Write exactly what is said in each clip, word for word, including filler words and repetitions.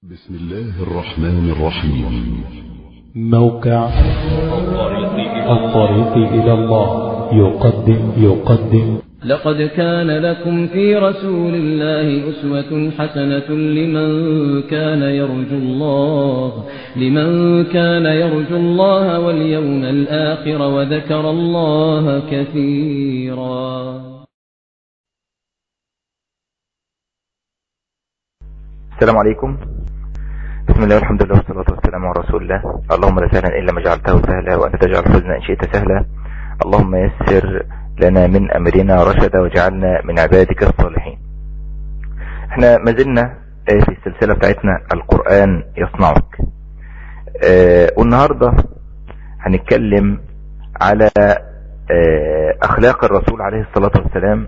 بسم الله الرحمن الرحيم. موقع الطريق إلى الله يقدم يقدم لقد كان لكم في رسول الله أسوة حسنة لمن كان يرجو الله لمن كان يرجو الله واليوم الآخر وذكر الله كثيرا. السلام عليكم. بسم الله والحمد لله والصلاة والسلام على رسول الله. اللهم لا سهلا إلا ما جعلته سهلا وأنت تجعل الحزن إن شئت سهلا. اللهم يسر لنا من أمرنا رشدا وجعلنا من عبادك الصالحين. احنا ما زلنا في السلسلة بتاعتنا القرآن يصنعك، اه والنهاردة هنتكلم على اه أخلاق الرسول عليه الصلاة والسلام،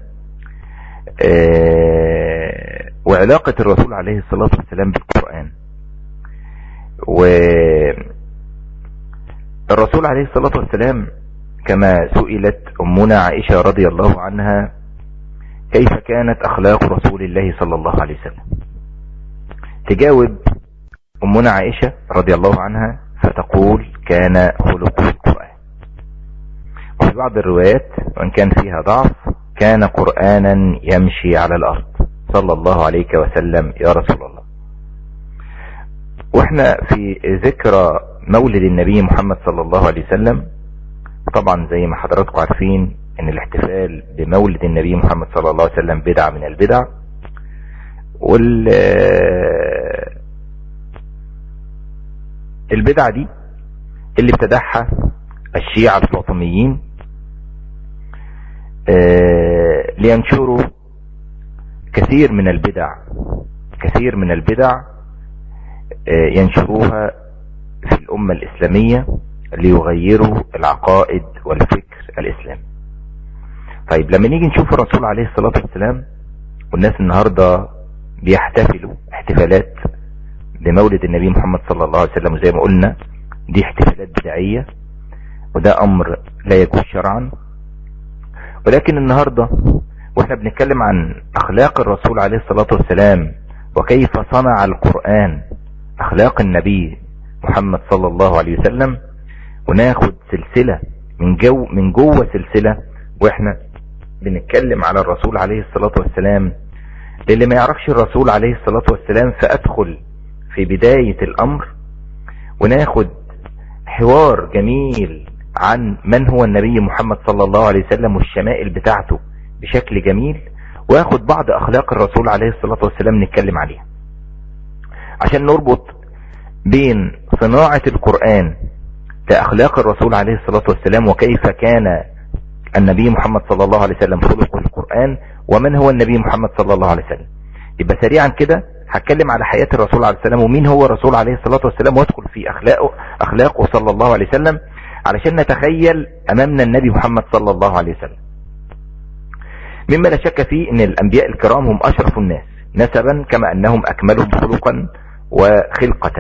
اه وعلاقة الرسول عليه الصلاة والسلام بالقرآن. والرسول عليه الصلاة والسلام كما سئلت أمنا عائشة رضي الله عنها كيف كانت أخلاق رسول الله صلى الله عليه وسلم، تجاوب أمنا عائشة رضي الله عنها فتقول كان خلقه القرآن. وفي بعض الروايات وإن كان فيها ضعف كان قرآنا يمشي على الأرض صلى الله عليه وسلم يا رسول الله. واحنا في ذكرى مولد النبي محمد صلى الله عليه وسلم، طبعا زي ما حضراتكم عارفين ان الاحتفال بمولد النبي محمد صلى الله عليه وسلم بدعة من البدع، وال البدعة دي اللي ابتدعها الشيعة الفاطميين لينشروا كثير من البدع كثير من البدع ينشروها في الأمة الإسلامية ليغيروا العقائد والفكر الإسلامي. طيب لما نيجي نشوف الرسول عليه الصلاة والسلام، والناس النهاردة بيحتفلوا احتفالات بمولد النبي محمد صلى الله عليه وسلم، وزي ما قلنا دي احتفالات بدعية وده أمر لا يجوز شرعا. ولكن النهاردة واحنا بنتكلم عن أخلاق الرسول عليه الصلاة والسلام وكيف صنع القرآن أخلاق النبي محمد صلى الله عليه وسلم، وناخد سلسلة من جو من جوه سلسلة واحنا بنتكلم على الرسول عليه الصلاة والسلام. للي ما يعرفش الرسول عليه الصلاة والسلام فأدخل في بداية الأمر وناخد حوار جميل عن من هو النبي محمد صلى الله عليه وسلم والشمائل بتاعته بشكل جميل، واخد بعض أخلاق الرسول عليه الصلاة والسلام نتكلم عليها عشان نربط بين صناعة القرآن لأخلاق الرسول عليه الصلاة والسلام وكيف كان النبي محمد صلى الله عليه وسلم خلق القرآن ومن هو النبي محمد صلى الله عليه وسلم. يبقى سريعا كده هتكلم على حياة الرسول عليه السلام ومين هو الرسول عليه الصلاة والسلام، وادخل في أخلاقه أخلاقه صلى الله عليه وسلم علشان نتخيل أمامنا النبي محمد صلى الله عليه وسلم. مما لا شك فيه ان الأنبياء الكرام هم أشرف الناس نسبا كما أنهم أكملهم خلقا وخلقة.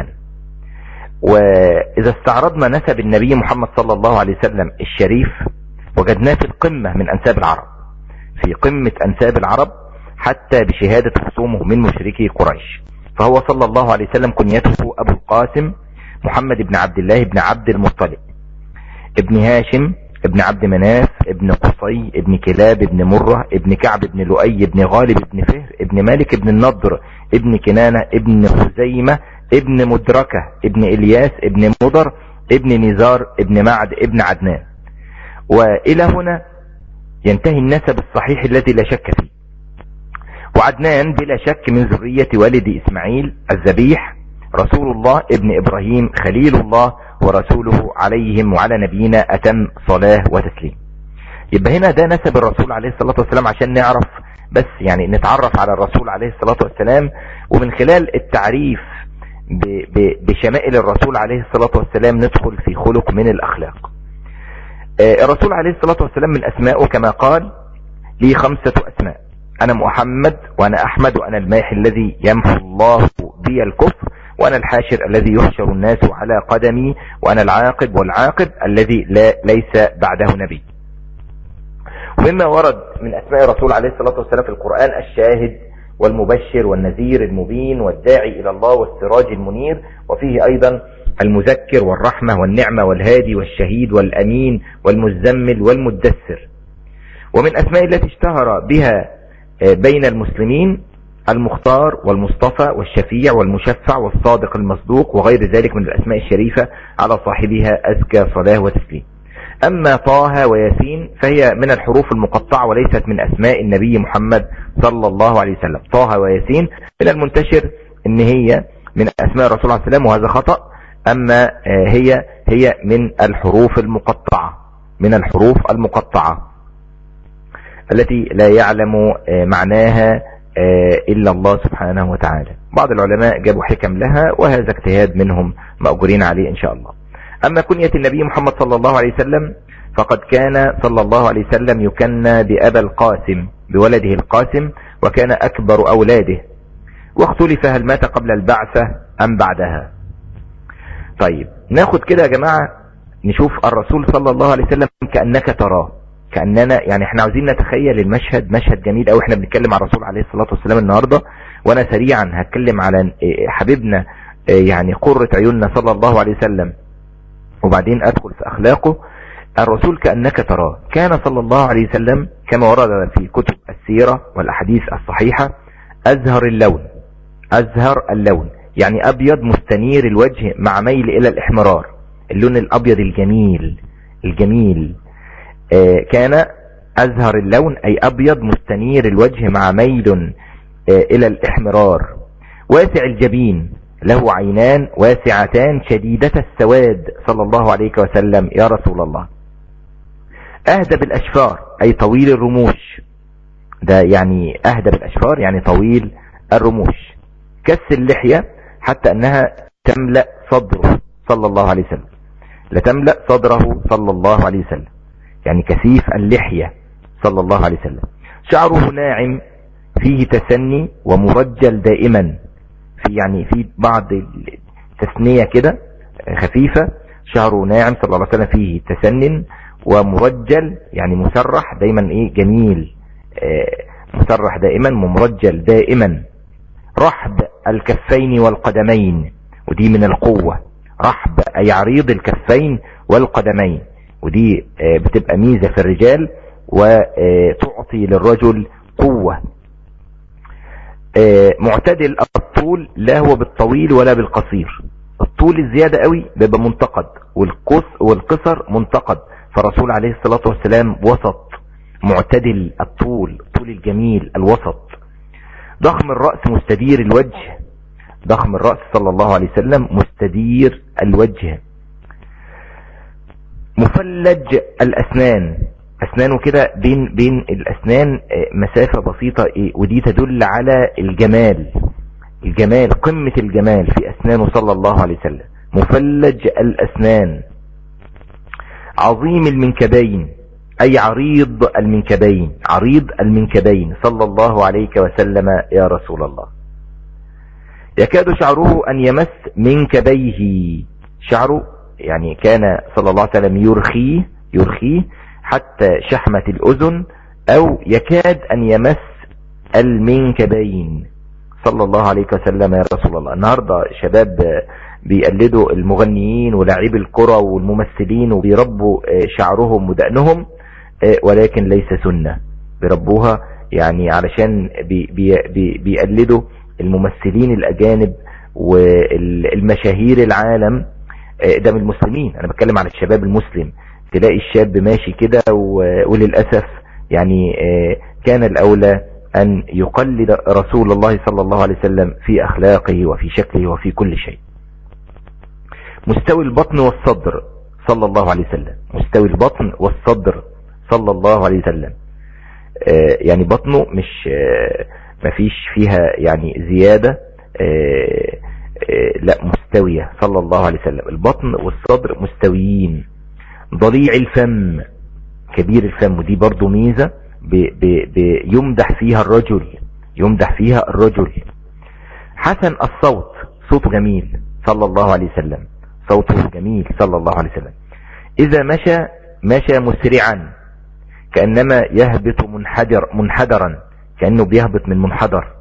وإذا استعرضنا نسب النبي محمد صلى الله عليه وسلم الشريف وجدناه في القمة من أنساب العرب، في قمة أنساب العرب حتى بشهادة خصومه من مشركي قريش. فهو صلى الله عليه وسلم كنيته أبو القاسم محمد بن عبد الله بن عبد المطلب ابن هاشم ابن عبد مناف ابن قصي ابن كلاب ابن مرة ابن كعب ابن لؤي ابن غالب ابن فهر ابن مالك ابن النضر ابن كنانة ابن خزيمة ابن مدركة ابن إلياس ابن مضر ابن نزار ابن معد ابن عدنان. وإلى هنا ينتهي النسب الصحيح الذي لا شك فيه. وعدنان بلا شك من ذرية والد إسماعيل الذبيح رسول الله ابن إبراهيم خليل الله ورسوله عليهم وعلى نبينا أتم صلاة وتسليم. يبقى هنا ده نسب الرسول عليه الصلاة والسلام عشان نعرف بس يعني نتعرف على الرسول عليه الصلاة والسلام، ومن خلال التعريف بشمائل الرسول عليه الصلاة والسلام ندخل في خلق من الأخلاق. الرسول عليه الصلاة والسلام من أسمائه كما قال لي خمسة أسماء: أنا محمد وأنا أحمد وأنا الماحي الذي يمحو الله بي الكفر وأنا الحاشر الذي يحشر الناس على قدمي وأنا العاقب والعاقب الذي لا ليس بعده نبي. ومما ورد من أسماء الرسول عليه الصلاة والسلام في القرآن الشاهد والمبشر والنذير المبين والداعي إلى الله والسراج المنير، وفيه أيضا المذكر والرحمة والنعمة والهادي والشهيد والأمين والمزمل والمدثر. ومن أسماء التي اشتهر بها بين المسلمين المختار والمصطفى والشفيع والمشفع والصادق المصدوق وغير ذلك من الأسماء الشريفة على صاحبها أزكى صلاة وتسليم. أما طه وياسين فهي من الحروف المقطعة وليست من أسماء النبي محمد صلى الله عليه وسلم. طه وياسين من المنتشر ان هي من أسماء الرسول عليه السلام، وهذا خطأ. أما هي هي من الحروف المقطعة من الحروف المقطعة التي لا يعلم معناها إلا الله سبحانه وتعالى. بعض العلماء جابوا حكم لها، وهذا اجتهاد منهم مأجورين عليه إن شاء الله. أما كنية النبي محمد صلى الله عليه وسلم فقد كان صلى الله عليه وسلم يكنى بأبا القاسم بولده القاسم، وكان أكبر أولاده، واختلف هل مات قبل البعثة أم بعدها. طيب ناخد كده يا جماعة نشوف الرسول صلى الله عليه وسلم كأنك تراه، كأننا يعني احنا عاوزين نتخيل المشهد، مشهد جميل قوي. احنا بنتكلم عن الرسول عليه الصلاة والسلام النهاردة، وانا سريعا هتكلم على حبيبنا يعني قرة عيوننا صلى الله عليه وسلم، وبعدين ادخل في اخلاقه. الرسول كأنك تراه كان صلى الله عليه وسلم كما ورد في كتب السيرة والاحاديث الصحيحة ازهر اللون، ازهر اللون يعني ابيض مستنير الوجه مع ميل الى الاحمرار، اللون الابيض الجميل الجميل. آه كان ازهر اللون اي ابيض مستنير الوجه مع ميل آه الى الاحمرار، واسع الجبين، له عينان واسعتان شديدة السواد صلى الله عليه وسلم يا رسول الله. اهدى بالاشفار اي طويل الرموش، ده يعني اهدى بالاشفار يعني طويل الرموش. كس اللحية حتى انها تملأ صدره صلى الله عليه وسلم، لتملأ صدره صلى الله عليه وسلم، يعني كثيف اللحية صلى الله عليه وسلم. شعره ناعم فيه تسني ومرجل دائما، في يعني في بعض تثنية كده خفيفة. شعره ناعم صلى الله عليه وسلم فيه تسن ومرجل يعني مسرح دائما، ايه جميل، آه مسرح دائما ومرجل دائما. رحب الكفين والقدمين، ودي من القوة. رحب اي عريض الكفين والقدمين، ودي آه بتبقى ميزة في الرجال وتعطي للرجل قوة. آه معتدل الطول، لا هو بالطويل ولا بالقصير. الطول الزيادة قوي بيبقى منتقد، والقصر منتقد، فالرسول عليه الصلاة والسلام وسط، معتدل الطول، طول الجميل الوسط. ضخم الرأس مستدير الوجه، ضخم الرأس صلى الله عليه وسلم مستدير الوجه. مفلج الأسنان، أسنانه كده بين بين الأسنان مسافة بسيطة، ودي تدل على الجمال، الجمال قمة الجمال في أسنانه صلى الله عليه وسلم. مفلج الأسنان. عظيم المنكبين أي عريض المنكبين، عريض المنكبين صلى الله عليه وسلم يا رسول الله. يكاد شعره أن يمس منكبيه، شعره يعني كان صلى الله عليه وسلم يرخيه يرخيه حتى شحمة الأذن، أو يكاد أن يمس المنكبين صلى الله عليه وسلم يا رسول الله. النهاردة شباب بيقلدوا المغنيين ولاعبي الكرة والممثلين وبيربوا شعرهم ودقنهم، ولكن ليس سنة، بيربوها يعني علشان بي بي بي بيقلدوا الممثلين الأجانب والمشاهير العالم. ده من المسلمين، أنا بتكلم على الشباب المسلم. تلاقي الشاب ماشي كده، وللأسف يعني كان الأولى أن يقلد رسول الله صلى الله عليه وسلم في أخلاقه وفي شكله وفي كل شيء. مستوي البطن والصدر صلى الله عليه وسلم، مستوي البطن والصدر صلى الله عليه وسلم. آه يعني بطنه مش آه مفيش فيها يعني زيادة، آه آه لا مستوية صلى الله عليه وسلم. البطن والصدر مستويين. ضليع الفم، كبير الفم، ودي برضو ميزة بي بي بي يمدح فيها الرجل، يمدح فيها الرجل. حسن الصوت، صوته جميل صلى الله عليه وسلم، صوته جميل صلى الله عليه وسلم. إذا مشى مشى مسرعا، كأنما يهبط منحدر منحدرا، كأنه بيهبط من منحدر،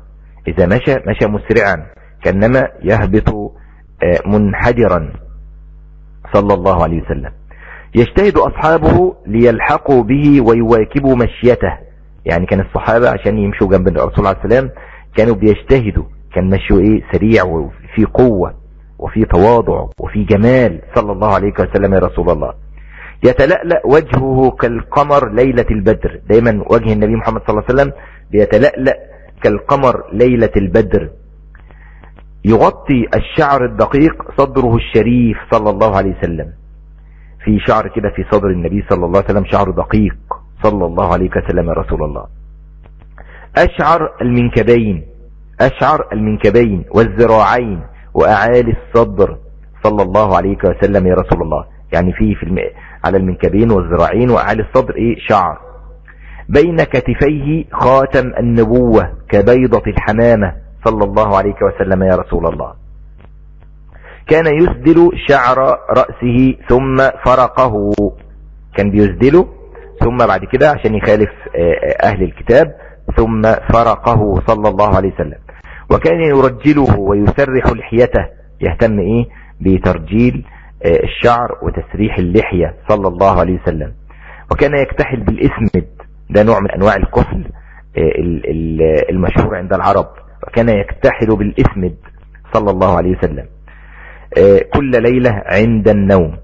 إذا مشى مشى مسرعا كأنما يهبط منحدرا صلى الله عليه وسلم. يجتهد أصحابه ليلحقوا به ويواكبوا مشيته، يعني كان الصحابة عشان يمشوا جنب الرسول عليه السلام كانوا بيجتهدوا، كان مشوا ايه سريع وفي قوة وفي تواضع وفي جمال صلى الله عليه وسلم يا رسول الله. يتلألأ وجهه كالقمر ليلة البدر، دايما وجه النبي محمد صلى الله عليه وسلم بيتلألأ كالقمر ليلة البدر. يغطي الشعر الدقيق صدره الشريف صلى الله عليه وسلم، في شعر كده في صدر النبي صلى الله عليه وسلم شعر دقيق صلى الله عليه وسلم يا رسول الله. أشعر المنكبين أشعر المنكبين والذراعين وأعالي الصدر صلى الله عليه وسلم يا رسول الله، يعني فيه في الم... على المنكبين والذراعين وأعالي الصدر إيه شعر. بين كتفيه خاتم النبوة كبيضة الحمامة صلى الله عليه وسلم يا رسول الله. كان يسدل شعر رأسه ثم فرقه، كان بيسدله ثم بعد كده عشان يخالف أهل الكتاب ثم فرقه صلى الله عليه وسلم. وكان يرجله ويسرح لحيته، يهتم ايه بترجيل الشعر وتسريح اللحية صلى الله عليه وسلم. وكان يكتحل بالاسمد، ده نوع من انواع الكحل المشهور عند العرب، وكان يكتحل بالاسمد صلى الله عليه وسلم كل ليلة عند النوم.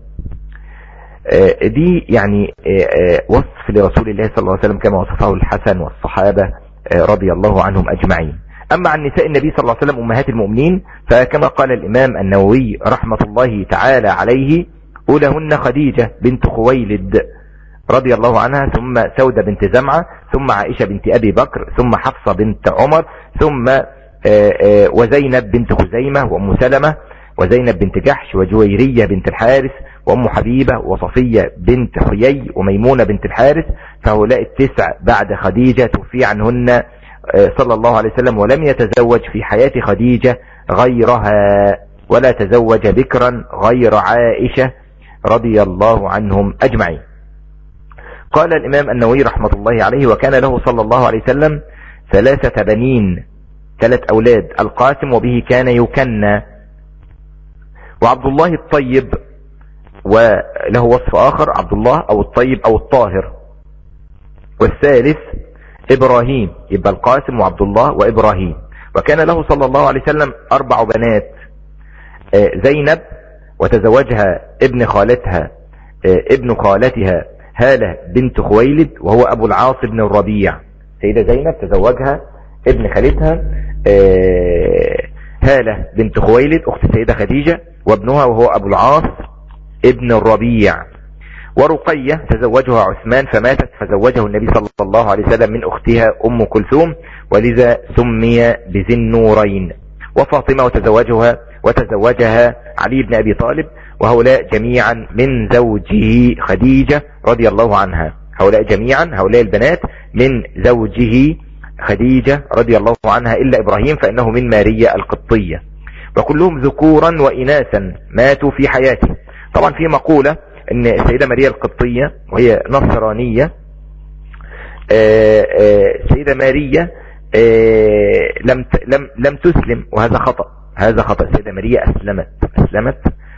دي يعني وصف لرسول الله صلى الله عليه وسلم كما وصفه الحسن والصحابة رضي الله عنهم أجمعين. أما عن نساء النبي صلى الله عليه وسلم أمهات المؤمنين فكما قال الإمام النووي رحمة الله تعالى عليه: أولهن خديجة بنت خويلد رضي الله عنها، ثم سودة بنت زمعة، ثم عائشة بنت أبي بكر، ثم حفصة بنت عمر، ثم وزينب بنت خزيمة وأم سلمة وزينب بنت جحش وجويرية بنت الحارث وأم حبيبة وصفية بنت حيي وميمونة بنت الحارث. فهؤلاء التسع بعد خديجة توفي عنهن صلى الله عليه وسلم، ولم يتزوج في حياة خديجة غيرها، ولا تزوج بكرا غير عائشة رضي الله عنهم أجمعين. قال الإمام النووي رحمة الله عليه: وكان له صلى الله عليه وسلم ثلاثة بنين، ثلاث أولاد، القاسم وبه كان يكنى، وعبد الله الطيب، وله وصف آخر عبد الله أو الطيب أو الطاهر، والثالث إبراهيم، يبقى القاسم وعبد الله وإبراهيم. وكان له صلى الله عليه وسلم أربع بنات: زينب وتزوجها ابن خالتها ابن خالتها هالة بنت خويلد وهو أبو العاص بن الربيع. سيدة زينب تزوجها ابن خالتها هالة بنت خويلد أخت السيدة خديجة، وابنها وهو أبو العاص ابن الربيع. ورقية تزوجها عثمان فماتت، فزوجه النبي صلى الله عليه وسلم من أختها أم كلثوم، ولذا سمي بذي النورين. وفاطمة وتزوجها وتزوجها علي بن أبي طالب، وهؤلاء جميعا من زوجه خديجة رضي الله عنها. هؤلاء جميعا هؤلاء البنات من زوجه خديجة رضي الله عنها، إلا إبراهيم فإنه من ماريا القبطية. وكلهم ذكورا وإناثا ماتوا في حياته. طبعا في مقولة ان السيدة ماريا القبطية وهي نصرانية، السيدة ماريا لم لم لم تسلم، وهذا خطأ، هذا خطأ. السيدة ماريا أسلمت أسلمت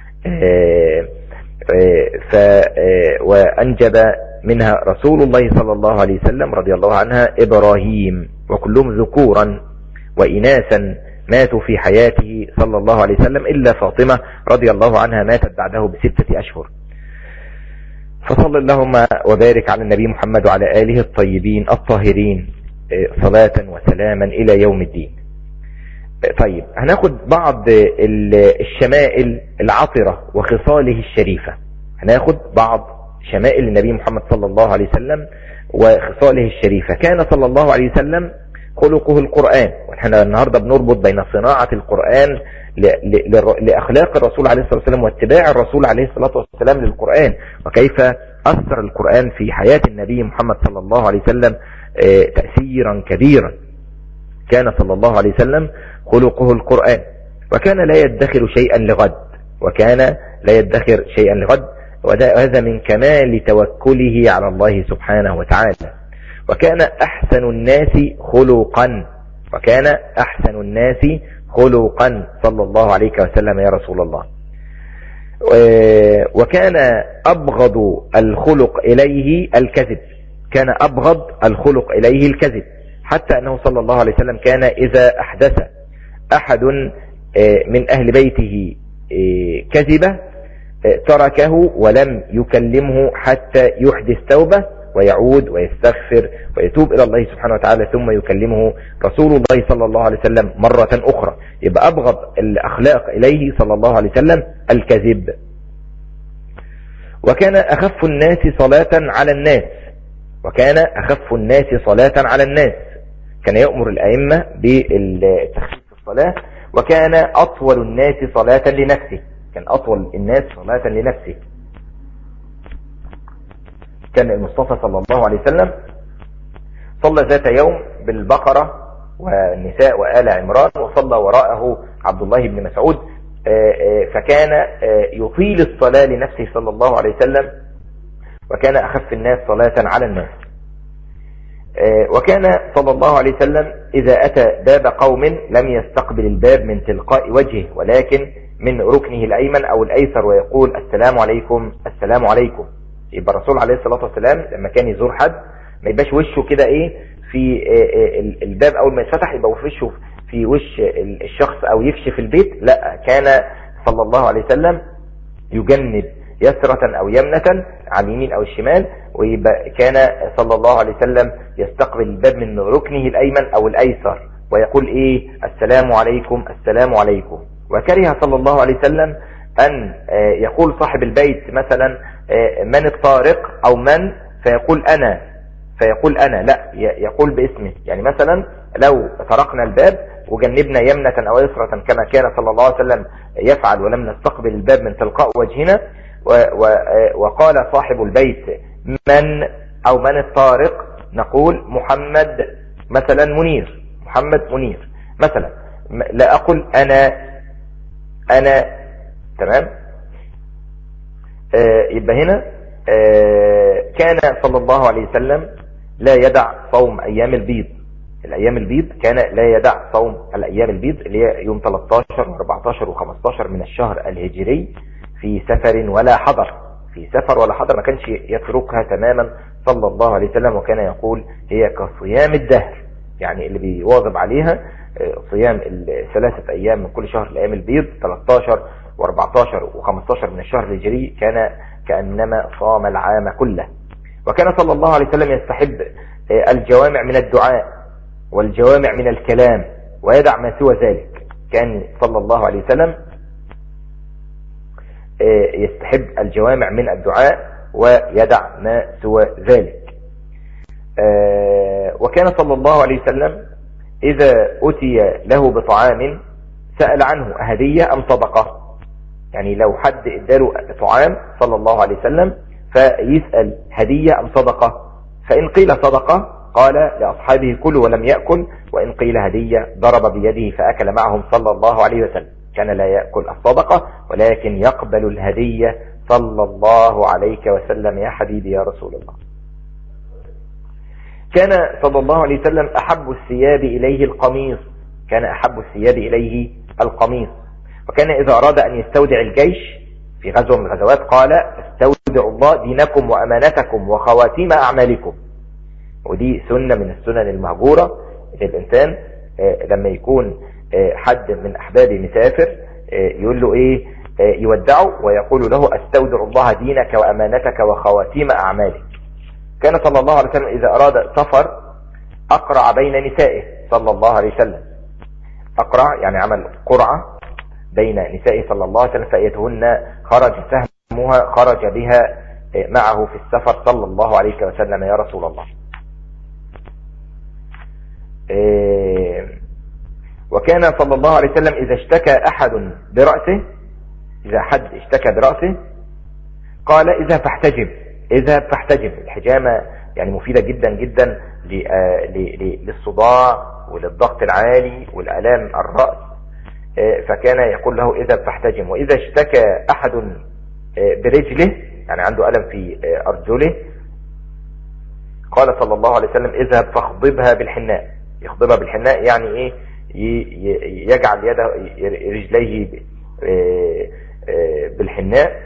ف وأنجب منها رسول الله صلى الله عليه وسلم رضي الله عنها إبراهيم. وكلهم ذكورا وإناثا ماتوا في حياته صلى الله عليه وسلم، إلا فاطمة رضي الله عنها ماتت بعده بستة أشهر. فصل اللهم وبارك على النبي محمد وعلى آله الطيبين الطاهرين صلاة وسلاما إلى يوم الدين. طيب، هناخد بعض الشمائل العطرة وخصاله الشريفة. هناخد بعض شمائل النبي محمد صلى الله عليه وسلم وخصاله الشريفة. كان صلى الله عليه وسلم خلقه القرآن، ونحن النهاردة بنربط بين صناعة القرآن لأخلاق الرسول عليه الصلاة والسلام واتباع الرسول عليه الصلاة والسلام للقرآن، وكيف أثر القرآن في حياة النبي محمد صلى الله عليه وسلم تأثيرا كبيرا. كان صلى الله عليه وسلم خلقه القرآن، وكان لا يدخر شيئا لغد، وكان لا يدخر شيئا لغد وهذا من كمال توكله على الله سبحانه وتعالى. وكان أحسن الناس خلقا، وكان أحسن الناس خلقا صلى الله عليه وسلم يا رسول الله. وكان أبغض الخلق إليه الكذب، كان أبغض الخلق إليه الكذب، حتى أنه صلى الله عليه وسلم كان إذا أحدث أحد من أهل بيته كذبة تركه ولم يكلمه حتى يحدث توبة ويعود ويستغفر ويتوب إلى الله سبحانه وتعالى، ثم يكلمه رسول الله صلى الله عليه وسلم مرة أخرى. يبقى أبغض الأخلاق إليه صلى الله عليه وسلم الكذب. وكان أخف الناس صلاة على الناس، وكان أخف الناس صلاة على الناس، كان يأمر الأئمة بالتخفيف في الصلاة. وكان أطول الناس صلاة لنفسه، كان أطول الناس صلاة لنفسه. كان المصطفى صلى الله عليه وسلم صلى ذات يوم بالبقرة والنساء وآل عمران، وصلى وراءه عبد الله بن مسعود، فكان يطيل الصلاة لنفسه صلى الله عليه وسلم، وكان أخف الناس صلاة على الناس. وكان صلى الله عليه وسلم إذا أتى باب قوم لم يستقبل الباب من تلقاء وجهه، ولكن من ركنه الأيمن أو الأيسر، ويقول السلام عليكم السلام عليكم. يبقى الرسول عليه الصلاة والسلام لما كان يزور حد ما يبقاش وشه كده ايه في الباب اول ما يتفتح، يبقى وشه في وش الشخص او يكشف البيت، لا، كان صلى الله عليه وسلم يجنب يسرة او يمنة على اليمين او الشمال، ويبقى كان صلى الله عليه وسلم يستقبل الباب من ركنه الايمن او الايسر، ويقول ايه السلام عليكم السلام عليكم. وكره صلى الله عليه وسلم ان يقول صاحب البيت مثلا من الطارق او من، فيقول انا فيقول انا لا، يقول باسمه. يعني مثلا لو طرقنا الباب وجنبنا يمنة او يسرة كما كان صلى الله عليه وسلم يفعل، ولم نستقبل الباب من تلقاء وجهنا، وقال صاحب البيت من او من الطارق، نقول محمد مثلا منير، محمد منير مثلا، لا اقول انا انا تمام. آه يبقى هنا آه كان صلى الله عليه وسلم لا يدع صوم ايام البيض، الايام البيض كان لا يدع صوم الايام البيض اللي هي يوم ثلاثة عشر وأربعة عشر وخمسة عشر من الشهر الهجري، في سفر ولا حضر، في سفر ولا حضر، ما كانش يتركها تماما صلى الله عليه وسلم. وكان يقول هي كصيام الدهر، يعني اللي بيواظب عليها صيام الثلاثة ايام من كل شهر الايام البيض ثلاثة عشر وأربعة عشر وخمسة عشر من الشهر الهجري، كان كأنما صام العام كله. وكان صلى الله عليه وسلم يستحب الجوامع من الدعاء والجوامع من الكلام، ويدع ما سوى ذلك. كان صلى الله عليه وسلم يستحب الجوامع من الدعاء ويدع ما سوى ذلك. وكان صلى الله عليه وسلم إذا أتي له بطعام سأل عنه هدية أم صدقة، يعني لو حد اداله طعام صلى الله عليه وسلم فيسأل هدية أم صدقة، فإن قيل صدقة قال لأصحابه كلوا ولم يأكل، وإن قيل هدية ضرب بيده فأكل معهم صلى الله عليه وسلم. كان لا يأكل الصدقة ولكن يقبل الهدية صلى الله عليه وسلم يا حبيبي يا رسول الله. كان صلى الله عليه وسلم أحب الثياب إليه القميص، كان أحب الثياب إليه القميص. وكان إذا أراد أن يستودع الجيش في غزوة من الغزوات قال استودع الله دينكم وأمانتكم وخواتيم أعمالكم. ودي سنة من السنن المهجورة للإنسان لما يكون حد من أحبابه مسافر يقول له إيه، يودعه ويقول له استودع الله دينك وأمانتك وخواتيم أعمالك. كان صلى الله عليه وسلم إذا أراد سفر أقرع بين نسائه صلى الله عليه وسلم، أقرع يعني عمل قرعة بين نسائه صلى الله عليه وسلم، فأيتهن خرج سهمها خرج بها معه في السفر صلى الله عليه وسلم يا رسول الله. وكان صلى الله عليه وسلم إذا اشتكى أحد برأسه، إذا حد اشتكى برأسه قال إذا فاحتجب، إذا فاحتجب. الحجامة يعني مفيدة جدا جدا للصداع وللضغط العالي والآلام الرأس، فكان يقول له إذا فاحتجم. وإذا اشتكى أحد برجله يعني عنده ألم في أرجله قال صلى الله عليه وسلم اذهب فاخضبها بالحناء، يخضبها بالحناء يعني ايه؟ يجعل يده رجليه بالحناء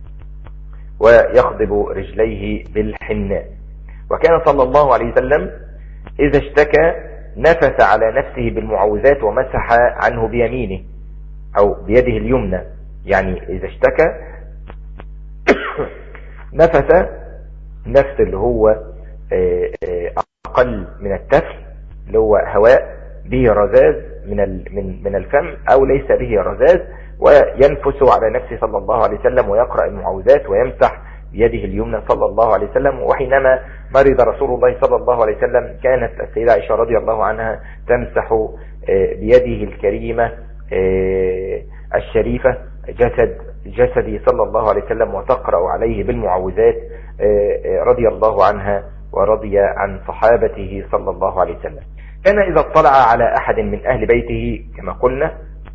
ويخضب رجليه بالحناء. وكان صلى الله عليه وسلم إذا اشتكى نفث على نفسه بالمعوذات ومسح عنه بيمينه أو بيده اليمنى. يعني إذا اشتكى نفث نفس اللي هو أقل من التفل، اللي هو هواء به رذاذ من من من الفم أو ليس به رذاذ، وينفس على نفسه صلى الله عليه وسلم ويقرأ المعوذات ويمسح بيده اليمنى صلى الله عليه وسلم. وحينما مرض رسول الله صلى الله عليه وسلم كانت السيدة عائشة رضي الله عنها تمسح بيده الكريمة الشريفة جسد جسده صلى الله عليه وسلم وتقرأ عليه بالمعوذات رضي الله عنها ورضي عن صحابته صلى الله عليه وسلم. كان إذا اطلع على أحد من أهل بيته كما قلنا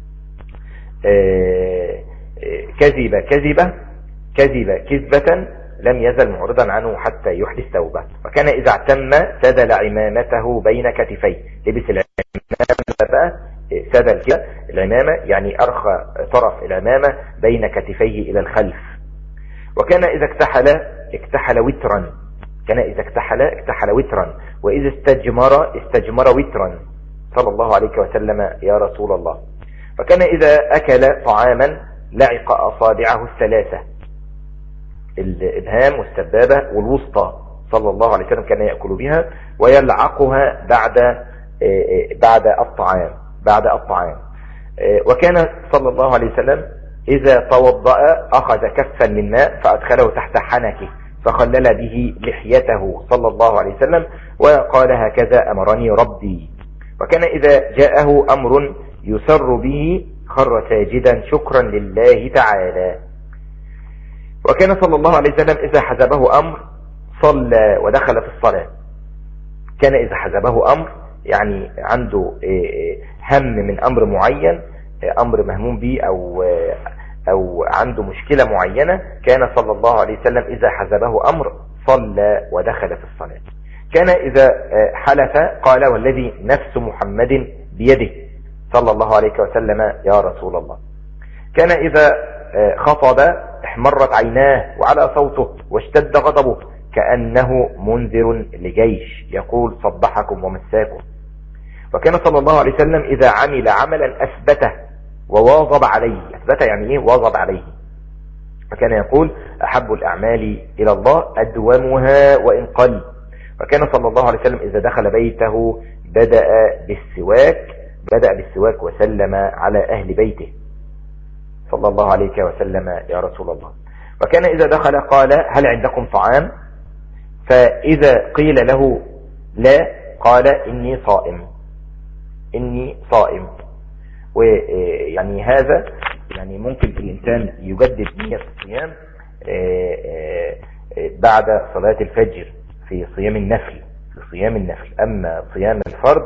كذب كذبة كذب كذبة لم يزل معرضا عنه حتى يحدث توبة. وكان إذا اعتم سدل عمامته بين كتفيه، لبس العمامة بقى سدل كده العمامة يعني أرخى طرف العمامة بين كتفيه إلى الخلف. وكان إذا اكتحل اكتحل وترا، كان إذا اكتحل اكتحل وترا، وإذا استجمر استجمر وترا صلى الله عليه وسلم يا رسول الله. وكان إذا أكل طعاما لعق أصابعه الثلاثة، الإبهام والسبابة والوسطى صلى الله عليه وسلم كان يأكل بها ويلعقها بعد بعد الطعام بعد الطعام. وكان صلى الله عليه وسلم إذا توضأ أخذ كفا من ماء فأدخله تحت حنكه فخلل به لحيته صلى الله عليه وسلم وقال هكذا أمرني ربي. وكان إذا جاءه أمر يسر به خر ساجدا شكرا لله تعالى. وكان صلى الله عليه وسلم إذا حزبه أمر صلى ودخل في الصلاة. كان إذا حزبه أمر يعني عنده هم من أمر معين، أمر مهموم به أو أو عنده مشكلة معينة، كان صلى الله عليه وسلم إذا حزبه أمر صلى ودخل في الصلاة. كان إذا حلف قال والذي نفس محمد بيده صلى الله عليه وسلم يا رسول الله. كان إذا خطب احمرت عيناه وعلى صوته واشتد غضبه كأنه منذر لجيش يقول صبحكم ومساكم. وكان صلى الله عليه وسلم إذا عمل عملا أثبته وواظب عليه، أثبته يعني إيه؟ واظب عليه. فكان يقول أحب الأعمال إلى الله أدومها وإن قل. وكان صلى الله عليه وسلم إذا دخل بيته بدأ بالسواك بدأ بالسواك وسلم على أهل بيته صلى الله عليه وسلم يا رسول الله. وكان إذا دخل قال هل عندكم طعام؟ فإذا قيل له لا قال إني صائم إني صائم. ويعني هذا يعني ممكن الإنسان يجدد نية الصيام بعد صلاة الفجر في صيام النفل في صيام النفل. أما صيام الفرض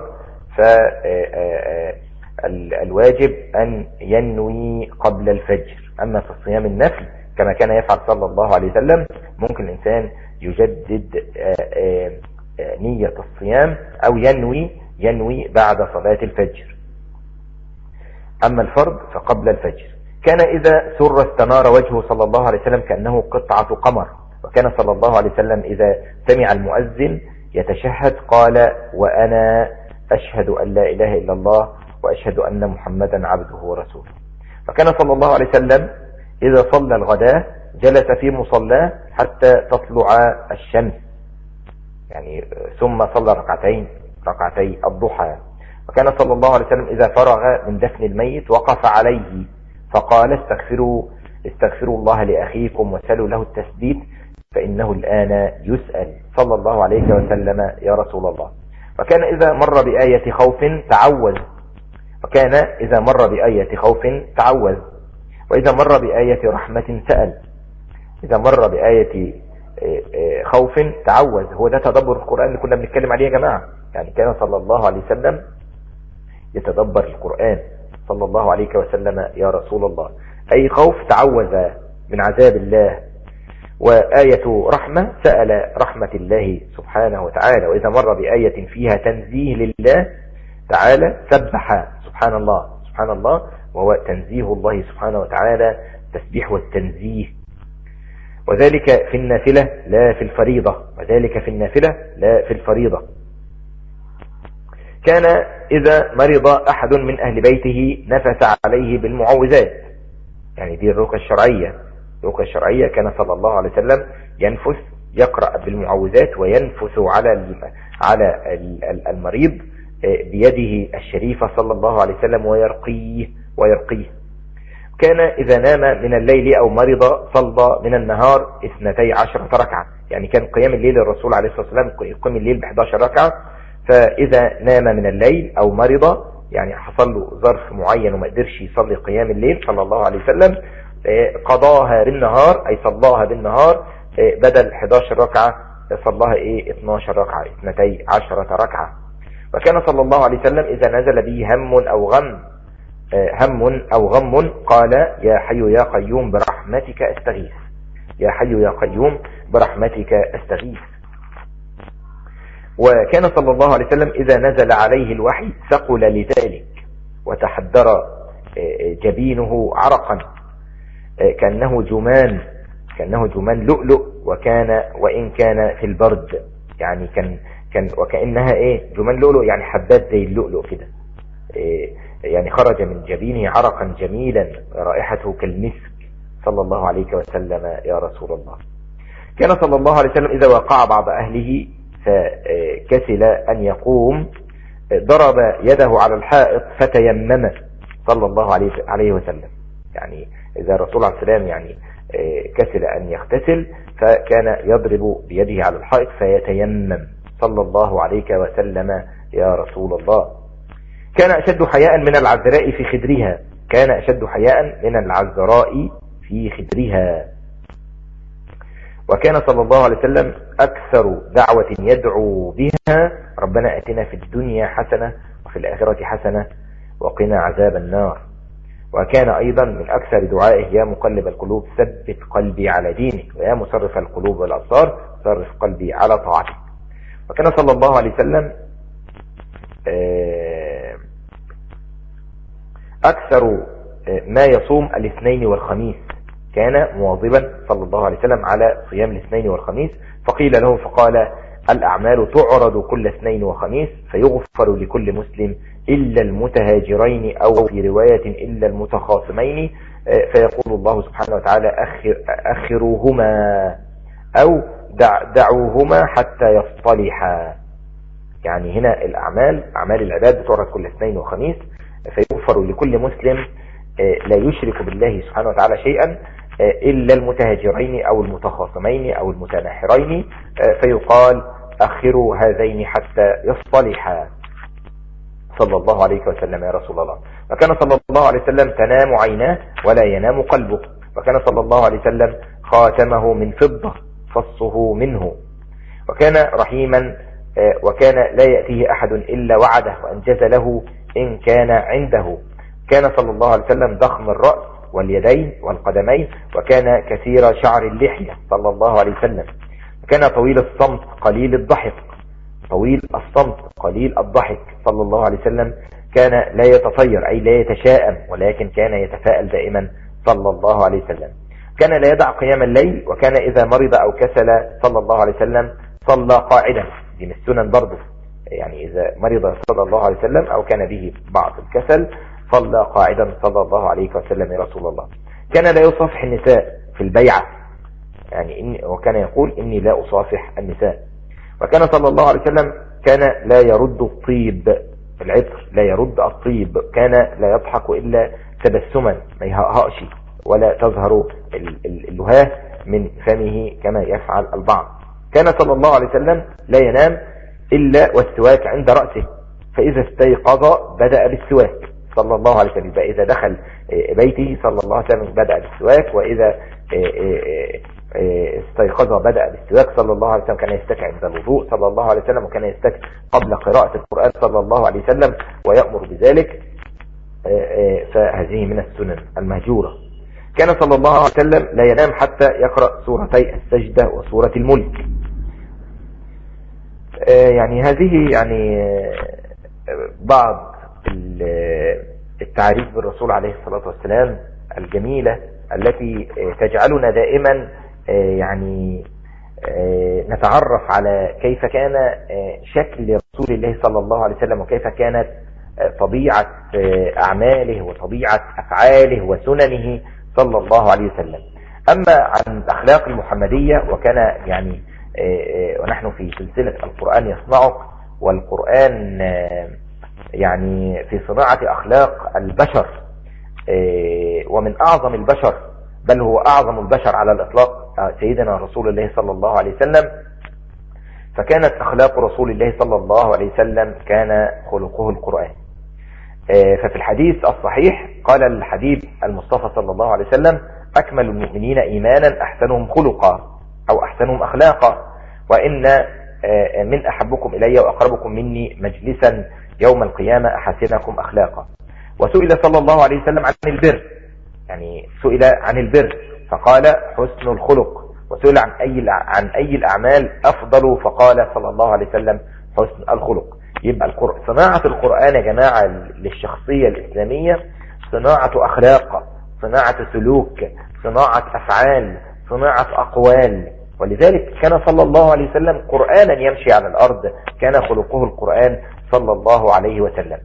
فالواجب أن ينوي قبل الفجر. أما في صيام النفل كما كان يفعل صلى الله عليه وسلم ممكن الإنسان يجدد نية الصيام أو ينوي ينوي بعد صلاة الفجر. أما الفرض فقبل الفجر. كان إذا سر استنار وجهه صلى الله عليه وسلم كأنه قطعة قمر. وكان صلى الله عليه وسلم إذا سمع المؤذن يتشهد قال وأنا أشهد أن لا إله إلا الله وأشهد أن محمدا عبده ورسوله. وكان صلى الله عليه وسلم إذا صلى الغداء جلس في مصلاه حتى تطلع الشمس، يعني ثم صلى ركعتين ركعتي الضحى. وكان صلى الله عليه وسلم إذا فرغ من دفن الميت وقف عليه فقال استغفروا استغفروا الله لأخيكم وسلوا له التثبيت فإنه الآن يسأل صلى الله عليه وسلم يا رسول الله. وكان إذا مر بآية خوف تعوذ وكان إذا مر بآية خوف تعوذ وإذا مر بآية رحمة سأل. إذا مر بآية خوف تعوذ. هو ده تدبر القرآن اللي كنا بنتكلم عليه يا جماعة. يعني كان صلى الله عليه وسلم يتدبر القرآن صلى الله عليه وسلم يا رسول الله. أي خوف تعوذ من عذاب الله. وآية رحمة سأل رحمة الله سبحانه وتعالى. وإذا مر بآية فيها تنزيه لله تعالى سبح سبحان الله سبحان الله، وهو تنزيه الله سبحانه وتعالى، تسبيح والتنزيه. وذلك في النافلة لا في الفريضة، وذلك في النافلة لا في الفريضة. كان إذا مرض أحد من أهل بيته نفس عليه بالمعوذات، يعني دي الرقية الشرعية. الرقية الشرعية كان صلى الله عليه وسلم ينفس، يقرأ بالمعوذات وينفس على على المريض بيده الشريفة صلى الله عليه وسلم ويرقيه ويرقيه. كان إذا نام من الليل أو مرض صلى من النهار اثنتي عشرة ركعة، يعني كان قيام الليل الرسول عليه الصلاة والسلام يقيم الليل بإحدى عشرة ركعة. فإذا نام من الليل أو مرض، يعني حصل له ظرف معين وما قدرش يصلي قيام الليل صلى الله عليه وسلم، قضاها بالنهار، أي صلاها بالنهار، بدل إحدى عشرة ركعة صلاها إيه اثنتي عشرة ركعة، اثنتي عشرة ركعة. وكان صلى الله عليه وسلم إذا نزل به هم أو غم هم أو غم قال يا حي يا قيوم برحمتك استغيث، يا حي يا قيوم برحمتك استغيث. وكان صلى الله عليه وسلم إذا نزل عليه الوحي ثقل لذلك وتحدر جبينه عرقا كأنه جمان كأنه جمان لؤلؤ، وكان وإن كان في البرد، يعني كان كان وكأنها إيه جمان لؤلؤ، يعني حبات زي اللؤلؤ كده، يعني خرج من جبينه عرقا جميلا رائحته كالمسك صلى الله عليه وسلم يا رسول الله. كان صلى الله عليه وسلم إذا وقع بعض أهله فكسل أن يقوم ضرب يده على الحائط فتيمم صلى الله عليه وسلم، يعني إذا الرسول عليه السلام يعني كسل أن يغتسل فكان يضرب بيده على الحائط فيتيمم صلى الله عليه وسلم يا رسول الله. كان أشد حياء من العذراء في خدرها، كان أشد حياء من العذراء في خدرها. وكان صلى الله عليه وسلم أكثر دعوة يدعو بها ربنا أتنا في الدنيا حسنة وفي الآخرة حسنة وقنا عذاب النار. وكان أيضا من أكثر دعائه يا مقلب القلوب ثبت قلبي على دينك، ويا مصرف القلوب والأبصار صرف قلبي على طاعتك. وكان صلى الله عليه وسلم أكثر ما يصوم الاثنين والخميس، كان مواظبا صلى الله عليه وسلم على صيام الاثنين والخميس. فقيل له فقال الأعمال تعرض كل اثنين وخميس فيغفر لكل مسلم إلا المتهاجرين، أو في رواية إلا المتخاصمين، فيقول الله سبحانه وتعالى أخر أخروهما أو دع دعوهما حتى يصطلحا. يعني هنا الأعمال أعمال العباد بتعرض كل اثنين وخميس فيغفر لكل مسلم لا يشرك بالله سبحانه وتعالى شيئا إلا المتهاجرين أو المتخاصمين أو المتناحرين، فيقال أخروا هذين حتى يصطلحا صلى الله عليه وسلم يا رسول الله. وكان صلى الله عليه وسلم تنام عيناه ولا ينام قلبه، وكان صلى الله عليه وسلم خاتمه من فضة فصه منه، وكان رحيما، وكان لا يأتيه أحد إلا وعده وأنجز له إن كان عنده. كان صلى الله عليه وسلم ضخم الرأس واليدين والقدمين، وكان كثير شعر اللحية صلى الله عليه وسلم. كان طويل الصمت قليل الضحك، طويل الصمت قليل الضحك صلى الله عليه وسلم. كان لا يتطير أي لا يتشائم، ولكن كان يتفائل دائما صلى الله عليه وسلم. كان لا يدع قيام الليل، وكان إذا مرض أو كسل صلى الله عليه وسلم صلى قاعدا، دي من السنن برضه، يعني إذا مرض صلى الله عليه وسلم أو كان به بعض الكسل صلى قاعدا صلى الله عليه وسلم يا رسول الله. كان لا يصافح النساء في البيعة، يعني إن وكان يقول إني لا أصافح النساء. وكان صلى الله عليه وسلم كان لا يرد الطيب، العطر لا يرد الطيب، كان لا يضحك إلا تبسما، ما يهقهقش ولا تظهر اللهاه من فمه كما يفعل البعض. كان صلى الله عليه وسلم لا ينام إلا والسواك عند رأسه، فإذا استيقظ بدأ بالسواك صلى الله عليه وسلم. إذا دخل بيته صلى الله عليه وسلم بدأ بالسواك، وإذا استيقظ بدأ بالسواك صلى الله عليه وسلم. كان يستكى عند الوضوء صلى الله عليه وسلم، وكان يستكى قبل قراءة القرآن صلى الله عليه وسلم ويأمر بذلك، فهذه من السنن المهجورة. كان صلى الله عليه وسلم لا ينام حتى يقرأ سورتي السجدة وسورة الملك. يعني هذه يعني بعض التعريف بالرسول عليه الصلاة والسلام الجميلة التي تجعلنا دائما يعني نتعرف على كيف كان شكل رسول الله صلى الله عليه وسلم، وكيف كانت طبيعة أعماله وطبيعة أفعاله وسننه صلى الله عليه وسلم. أما عن الأخلاق المحمدية، وكان يعني ونحن في سلسلة القرآن يصنعك، والقرآن يعني في صناعة أخلاق البشر، ومن أعظم البشر بل هو أعظم البشر على الإطلاق سيدنا رسول الله صلى الله عليه وسلم. فكانت أخلاق رسول الله صلى الله عليه وسلم كان خلقه القرآن. ففي الحديث الصحيح قال الحبيب المصطفى صلى الله عليه وسلم: أكمل المؤمنين إيمانا أحسنهم خلقا أو أحسنهم أخلاقا، وإن من أحبكم إلي وأقربكم مني مجلسا يوم القيامة أحسنكم أخلاقا. وسئل صلى الله عليه وسلم عن البر، يعني سئل عن البر فقال: حسن الخلق. وسئل عن أي عن أي الأعمال أفضل فقال صلى الله عليه وسلم: حسن الخلق. يبقى صناعة القرآن يا جماعة للشخصية الإسلامية صناعة أخلاق، صناعة سلوك، صناعة أفعال، صناعة أقوال. ولذلك كان صلى الله عليه وسلم قرآنا يمشي على الأرض، كان خلقه القرآن صلى الله عليه وسلم.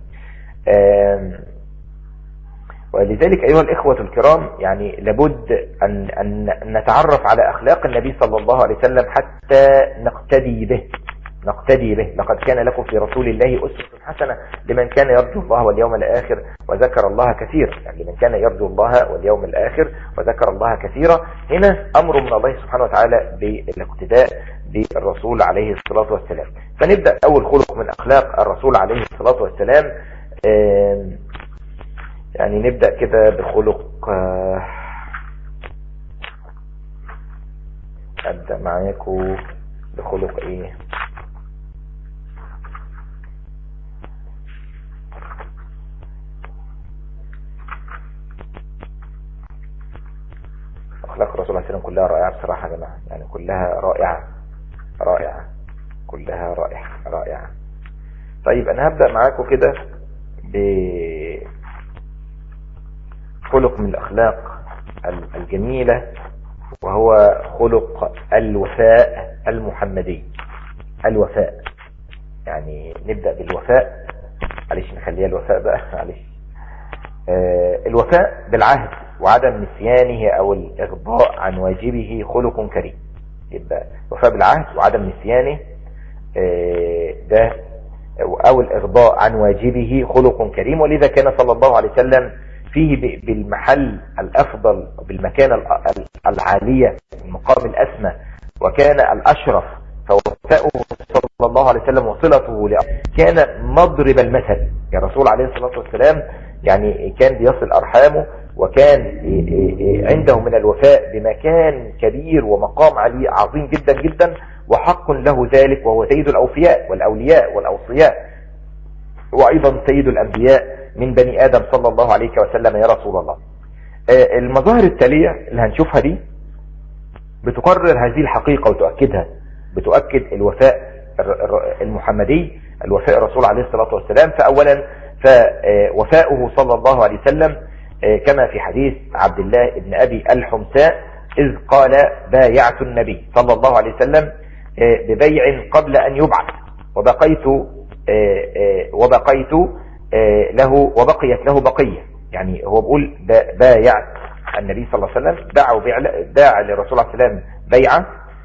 ولذلك أيها الإخوة الكرام، يعني لابد أن, أن نتعرف على أخلاق النبي صلى الله عليه وسلم حتى نقتدي به نقتدي به. لقد كان لكم في رسول الله أسوة حسنة لمن كان يرجو الله واليوم الآخر وذكر الله كثيرا. يعني لمن كان يرجو الله واليوم الآخر وذكر الله كثيرا. هنا أمر من الله سبحانه وتعالى بالاقتداء بالرسول عليه الصلاة والسلام. فنبدأ أول خلق من أخلاق الرسول عليه الصلاة والسلام. يعني نبدأ كده بخلق، أبدأ معاكم بخلق إيه؟ أخلاق الرسول عليه السلام كلها رائعة بصراحة يا جماعة، يعني كلها رائعة رائعة كلها رائعة رائعة. طيب أنا هبدأ معاكم كده بخلق من الأخلاق الجميلة، وهو خلق الوفاء المحمدي. الوفاء، يعني نبدأ بالوفاء، معلش نخليها الوفاء بقى معلش. آه الوفاء بالعهد وعدم نسيانه أو الإغضاء عن واجبه خلق كريم. يبقى وفاء بالعهد وعدم نسيانه آه ده أو الإغضاء عن واجبه خلق كريم. ولذا كان صلى الله عليه وسلم فيه بالمحل الأفضل، بالمكان العالية، المقام الأسمى، وكان الأشرف. فوفاؤه صلى الله عليه وسلم وصلته لأرضه كان مضرب المثل. يا رسول عليه الصلاة والسلام يعني كان بيصل أرحامه، وكان عنده من الوفاء بمكان كبير ومقام علي عظيم جدا جدا، وحق له ذلك، وهو سيد الأوفياء والأولياء والأوصياء، وأيضا سيد الأنبياء من بني آدم صلى الله عليه وسلم يا رسول الله. المظاهر التالية اللي هنشوفها دي بتقرر هذه الحقيقة وتؤكدها، بتؤكد الوفاء المحمدي، الوفاء الرسول عليه الصلاة والسلام. فأولا فوفاؤه صلى الله عليه وسلم كما في حديث عبد الله بن أبي الحمساء إذ قال: بايعت النبي صلى الله عليه وسلم ببيع قبل أن يبعث، وبقيت وبقيت له وبقيت له بقية. يعني هو بيقول بايعت النبي صلى الله عليه وسلم، داع للرسول عليه السلام بيعة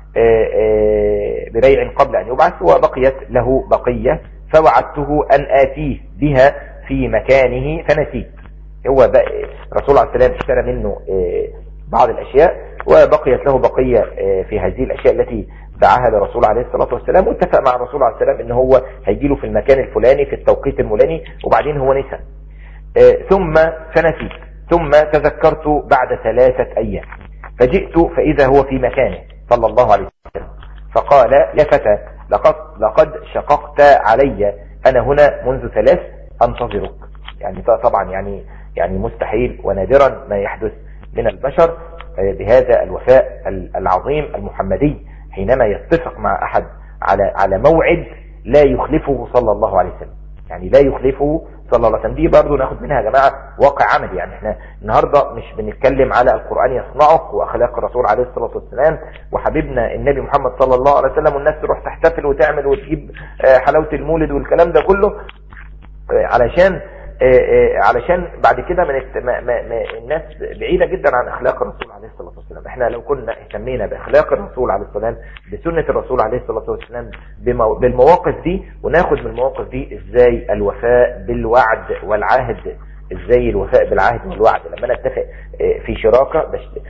ببيع قبل أن يبعث، وبقيت له بقية، فوعدته أن آتيه بها في مكانه فنسيت. هو الرسول عليه السلام اشترى منه بعض الأشياء، وبقيت له بقية في هذه الأشياء التي دعاها للرسول عليه الصلاة والسلام، واتفق مع الرسول عليه السلام ان هو هيجيله في المكان الفلاني في التوقيت الملاني، وبعدين هو نسى. ثم فنسيت، ثم تذكرت بعد ثلاثة أيام، فجئت فإذا هو في مكانه صلى الله عليه وسلم، فقال: يا فتى لقد, لقد شققت علي، أنا هنا منذ ثلاث أنتظرك. يعني طبعا يعني يعني مستحيل ونادرا ما يحدث من البشر بهذا الوفاء العظيم المحمدي، حينما يتفق مع أحد على على موعد لا يخلفه صلى الله عليه وسلم، يعني لا يخلفه صلى الله عليه وسلم. دي برضو ناخد منها يا جماعة واقع عملي، يعني احنا النهاردة مش بنتكلم على القرآن يصنعه وأخلاق الرسول عليه الصلاة والسلام وحبيبنا النبي محمد صلى الله عليه وسلم، والناس تروح تحتفل وتعمل وتجيب حلاوة المولد والكلام ده كله علشان علشان بعد كده من ما ما ما الناس بعيدة جدا عن أخلاق الرسول عليه الصلاة والسلام. احنا لو كنا اهتمينا بأخلاق الرسول عليه الصلاة والسلام، بسنة الرسول عليه الصلاة والسلام، بالمواقف دي، وناخد من المواقف دي ازاي الوفاء بالوعد والعهد، ازاي الوفاء بالعهد والوعد. لما انا اتفق في شراكة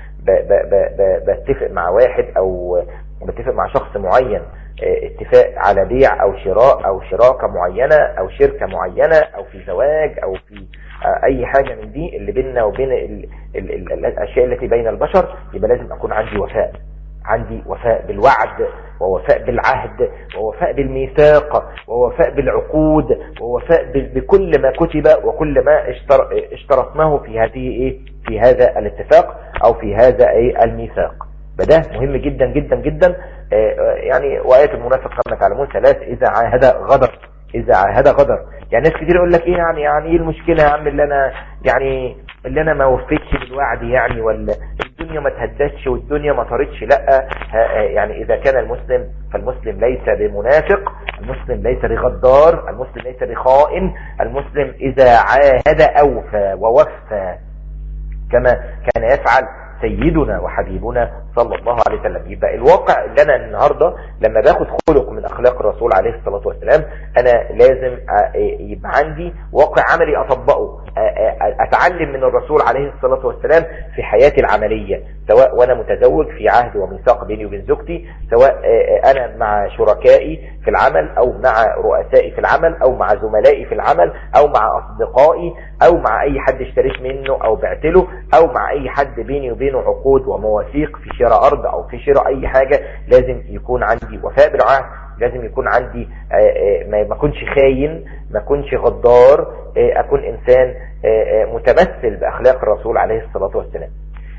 بتفق مع واحد او بتفق مع شخص معين اتفاق على بيع او شراء او شراكة معينة او شركة معينة او في زواج او في اي حاجة من دي اللي بيننا وبين ال ال ال الاشياء التي بين البشر، يبقى لازم اكون عندي وفاء، عندي وفاء بالوعد ووفاء بالعهد ووفاء بالميثاق ووفاء بالعقود ووفاء بكل ما كتب وكل ما اشترطناه في هذه ايه في هذا الاتفاق او في هذا ايه الميثاق. فده مهم جدا جدا جدا. يعني وآية المنافق كما تعلمون ثلاث: إذا عاهد غدر، إذا عاهد غدر. يعني ناس كتير يقول لك إيه يعني يعني إيه المشكلة يا عم اللي أنا يعني اللي أنا ما وفيتش بالوعد يعني، ولا الدنيا ما تهدتش والدنيا ما طارتش. لا، يعني إذا كان المسلم فالمسلم ليس بمنافق، المسلم ليس بغدار، المسلم ليس بخائن، المسلم إذا عاهد أوفى ووفى كما كان يفعل سيدنا وحبيبنا صلى الله عليه وسلم. يبقى الواقع اللي انا النهاردة لما باخد خلق من اخلاق الرسول عليه الصلاة والسلام، انا لازم يبقى عندي واقع عملي اطبقه، اتعلم من الرسول عليه الصلاة والسلام في حياتي العملية، سواء وانا متزوج في عهد وميثاق بيني وبين زوجتي، سواء انا مع شركائي في العمل او مع رؤسائي في العمل او مع زملائي في العمل او مع اصدقائي او مع اي حد اشتريت منه او بعت له او مع اي حد بيني وبينه عقود ومواثيق في شراء ارض او في شراء اي حاجة. لازم يكون عندي وفاء بالعهد، لازم يكون عندي ما اكونش خاين، ما اكونش غدار، اكون انسان متمثل باخلاق الرسول عليه الصلاة والسلام.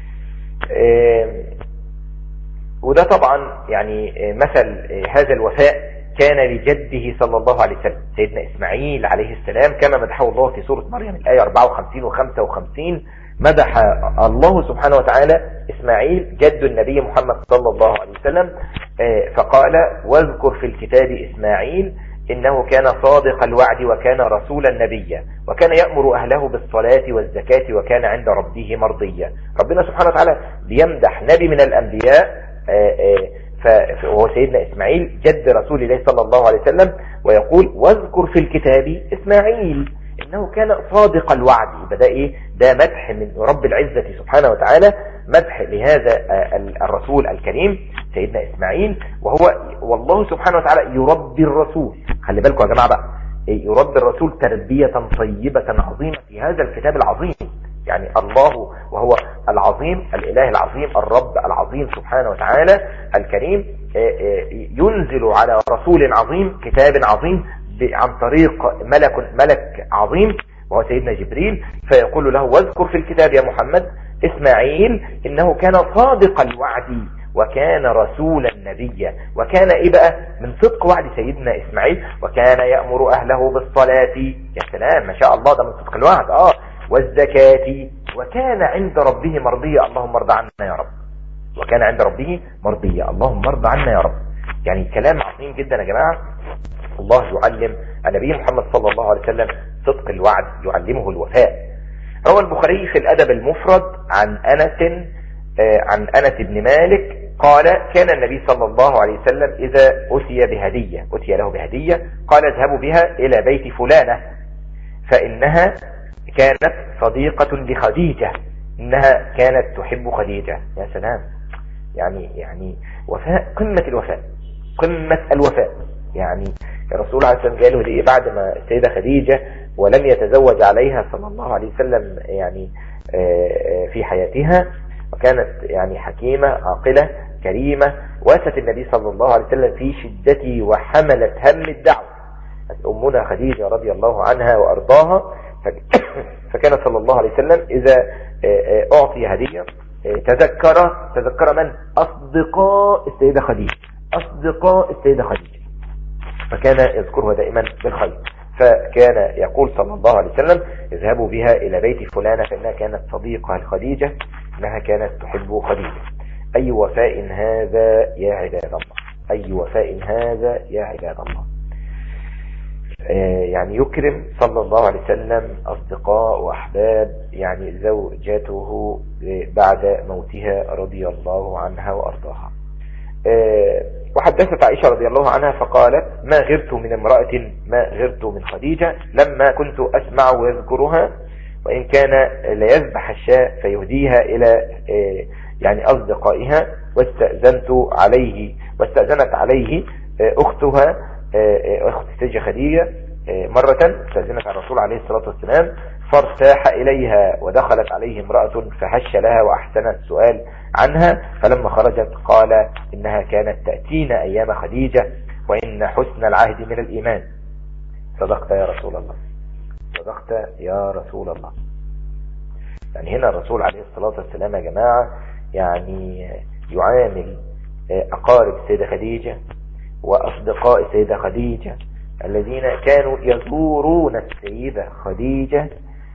وده طبعا يعني مثل هذا الوفاء كان لجده صلى الله عليه وسلم سيدنا إسماعيل عليه السلام، كما مدحه الله في سورة مريم الآية أربعة وخمسين وخمسة وخمسين. مدح الله سبحانه وتعالى إسماعيل جد النبي محمد صلى الله عليه وسلم، فقال: واذكر في الكتاب إسماعيل إنه كان صادق الوعد وكان رسولا نبيا وكان يأمر أهله بالصلاة والزكاة وكان عند ربه مرضيا. ربنا سبحانه وتعالى بيمدح نبي من الأنبياء فهو سيدنا إسماعيل جد رسول الله صلى الله عليه وسلم، ويقول: واذكر في الكتاب إسماعيل إنه كان صادق الوعد. يبقى ده إيه؟ ده مدح من رب العزة سبحانه وتعالى، مدح لهذا الرسول الكريم سيدنا إسماعيل، وهو والله سبحانه وتعالى يربي الرسول. خلي بالكم يا جماعة بقى، يربي الرسول تربية طيبة عظيمة في هذا الكتاب العظيم. يعني الله وهو العظيم، الإله العظيم، الرب العظيم سبحانه وتعالى الكريم، ينزل على رسول عظيم كتاب عظيم عن طريق ملك ملك عظيم وهو سيدنا جبريل، فيقول له: واذكر في الكتاب يا محمد إسماعيل إنه كان صادق الوعد وكان رسولا نبيا. وكان إيه بقى من صدق وعد سيدنا إسماعيل؟ وكان يأمر أهله بالصلاة. يا سلام، ما شاء الله، ده من صدق الوعد. آه والزكاة وكان عند ربه مرضيا. اللهم ارضى عنا يا رب. وكان عند ربه مرضيا، اللهم ارضى عنا يا رب. يعني كلام عظيم جدا يا جماعة. الله يعلم النبي محمد صلى الله عليه وسلم صدق الوعد، يعلمه الوفاء. روى البخاري في الأدب المفرد عن أنس عن أنس بن مالك قال: كان النبي صلى الله عليه وسلم إذا أتي بهدية أتي له بهدية قال: اذهبوا بها إلى بيت فلانة فإنها كانت صديقة لخديجة، إنها كانت تحب خديجة. يا سلام، يعني يعني وفاء، قمة الوفاء، قمة الوفاء. يعني الرسول عليه الصلاة والسلام قاله بعد ما السيدة خديجة ولم يتزوج عليها صلى الله عليه وسلم يعني في حياتها، وكانت يعني حكيمة عاقلة كريمة، واتت النبي صلى الله عليه وسلم في شدته وحملت هم الدعوة. أمنا خديجة رضي الله عنها وأرضاها، فكان صلى الله عليه وسلم إذا أعطي هدية تذكر تذكر من؟ أصدقاء السيدة خديجة، أصدقاء السيدة خديجة، فكان يذكرها دائما بالخير. فكان يقول صلى الله عليه وسلم اذهبوا بها إلى بيت فلانة فإنها كانت صديقة لخديجة، إنها كانت تحب خديجة. أي وفاء هذا يا عباد الله، أي وفاء هذا يا عباد الله. يعني يكرم صلى الله عليه وسلم أصدقاء وأحباب، يعني زوجاته بعد موتها رضي الله عنها وأرضاها. وحدثت عائشة رضي الله عنها فقالت ما غرت من امرأة ما غرت من خديجة لما كنت أسمع ويذكرها، وإن كان ليذبح الشاء فيهديها إلى يعني أصدقائها. واستأذنت عليه واستأذنت عليه أختها أخت السيدة خديجة مرة، استأذنت على الرسول عليه الصلاة والسلام فارتاح إليها، ودخلت عليه امرأة فهش لها وأحسن السؤال عنها، فلما خرجت قال إنها كانت تأتينا أيام خديجة وإن حسن العهد من الإيمان. صدقت يا رسول الله، صدقت يا رسول الله. يعني هنا الرسول عليه الصلاة والسلام يا جماعة يعني يعامل أقارب السيدة خديجة وأصدقاء السيدة خديجة الذين كانوا يزورون السيدة خديجة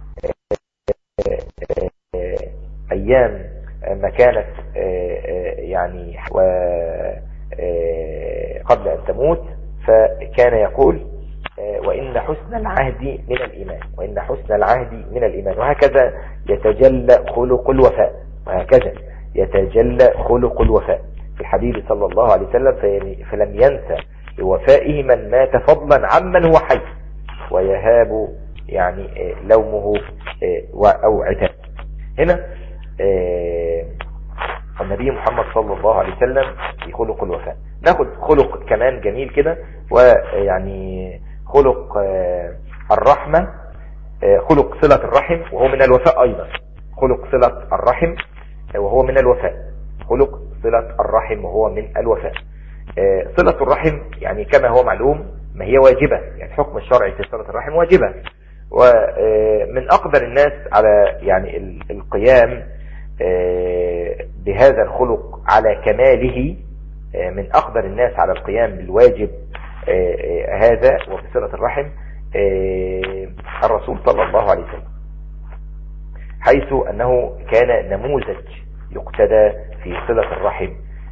أيام ما كانت يعني قبل أن تموت، فكان يقول وإن حسن العهد من الإيمان، وإن حسن العهد من الإيمان. وهكذا يتجلى خلق الوفاء، وهكذا يتجلى خلق الوفاء في الحبيب صلى الله عليه وسلم، فلم ينسى بوفائه من مات فضلا عمن هو حي، ويهاب يعني لومه أو عتاب. هنا النبي محمد صلى الله عليه وسلم في خلق الوفاء. ناخد خلق كمان جميل كده، ويعني خلق الرحمة، خلق صلة الرحم وهو من الوفاء أيضا. خلق صلة الرحم وهو من الوفاء، خلق صلة الرحم وهو من الوفاء. صلة الرحم يعني كما هو معلوم ما هي واجبة، يعني حكم الشرع في صلة الرحم واجبة، ومن أقدر الناس على يعني القيام بهذا الخلق على كماله، من أقدر الناس على القيام بالواجب هذا وفي صلة الرحم الرسول صلى الله عليه وسلم، حيث أنه كان نموذج يقتدى في صلة الرحم.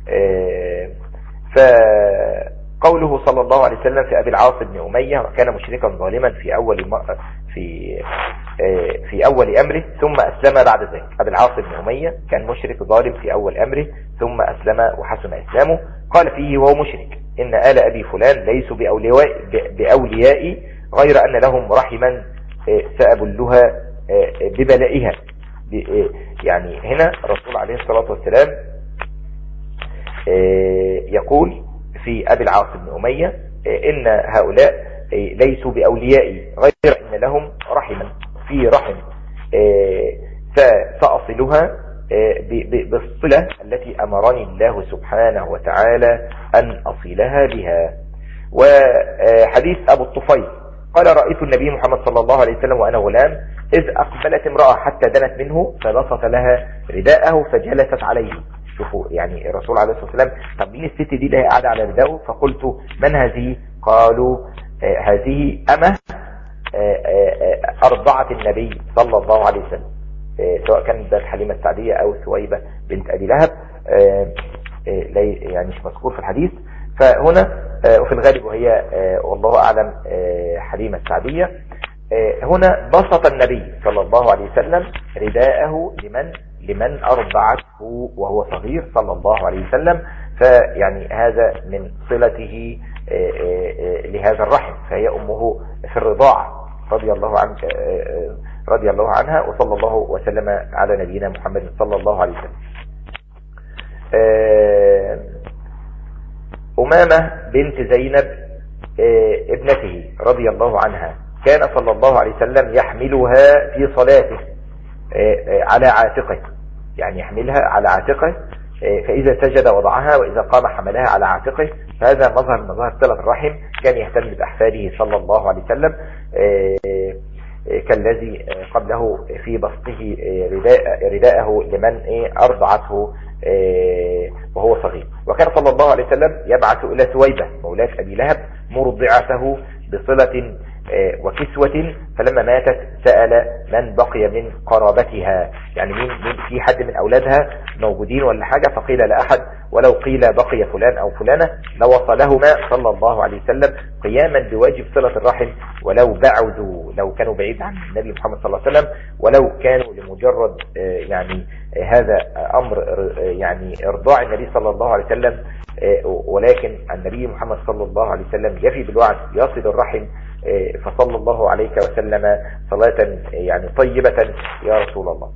فقوله صلى الله عليه وسلم في أبي العاص بن أمية كان مشركا ظالما في أول في في أول أمره ثم أسلم بعد ذلك. أبي العاص بن أمية كان مشرك ظالم في أول أمره ثم أسلم وحسن إسلامه. قال فيه وهو مشرك إن آل أبي فلان ليسوا بأوليائي غير أن لهم رحما سأبلها ببلائها. يعني هنا الرسول عليه الصلاة والسلام يقول في أبي العاص بن أمية إن هؤلاء ليسوا بأوليائي غير أن لهم رحما في رحم سأصلها بالصلة التي أمرني الله سبحانه وتعالى أن أصلها بها. وحديث أبو الطفيل قال رأيت النبي محمد صلى الله عليه وسلم وأنا غلام إذ أقبلت امرأة حتى دنت منه فبسط لها رداءه فجلست عليه. شوفوا يعني الرسول عليه الصلاة والسلام طب مين الست دي اللي هي قاعدة على رداءه؟ فقلت من هذه؟ قالوا آه هذه أمه آه آه أرضعت النبي صلى الله عليه وسلم، آه سواء كانت حليمة السعدية أو ثويبة بنت أبي لهب، آه آه يعني مش مذكور في الحديث. فهنا آه وفي الغالب وهي آه والله أعلم آه حليمة السعدية. آه هنا بسط النبي صلى الله عليه وسلم رداءه لمن لمن أرضعته وهو صغير صلى الله عليه وسلم. فيعني هذا من صلته لهذا الرحم، فهي أمه في الرضاعة رضي الله عنه رضي الله عنها. وصلى الله وسلم على نبينا محمد صلى الله عليه وسلم. أمامة بنت زينب ابنته رضي الله عنها كان صلى الله عليه وسلم يحملها في صلاته على عاتقه، يعني يحملها على عاتقه، فإذا سجد وضعها وإذا قام حملها على عاتقه. فهذا مظهر من مظاهر صلة الرحم. كان يهتم بأحفاده صلى الله عليه وسلم كالذي قبله في بسطه رداء رداءه لمن أرضعته وهو صغير. وكان صلى الله عليه وسلم يبعث إلى سويبة مولاة أبي لهب مرضعته بصلة وكسوة، فلما ماتت سأل من بقي من قرابتها، يعني مين في حد من أولادها موجودين ولا حاجة، فقيل لا أحد، ولو قيل بقي فلان أو فلانة لوصلهما صلى الله عليه وسلم قياما بواجب صلة الرحم، ولو بعدوا لو كانوا بعيد عن النبي محمد صلى الله عليه وسلم، ولو كانوا لمجرد يعني هذا أمر يعني إرضاع النبي صلى الله عليه وسلم، ولكن النبي محمد صلى الله عليه وسلم يفي بالوعد يصل الرحم، فصلى الله عليه وسلم صلاة يعني طيبة يا رسول الله.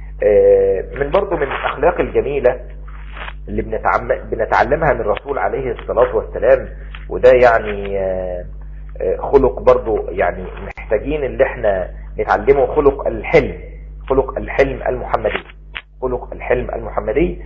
من برضو من الأخلاق الجميلة اللي بنتعلمها من الرسول عليه الصلاة والسلام، وده يعني خلق برضو يعني محتاجين اللي احنا نتعلمه، خلق الحلم، خلق الحلم المحمدي، خلق الحلم المحمدي.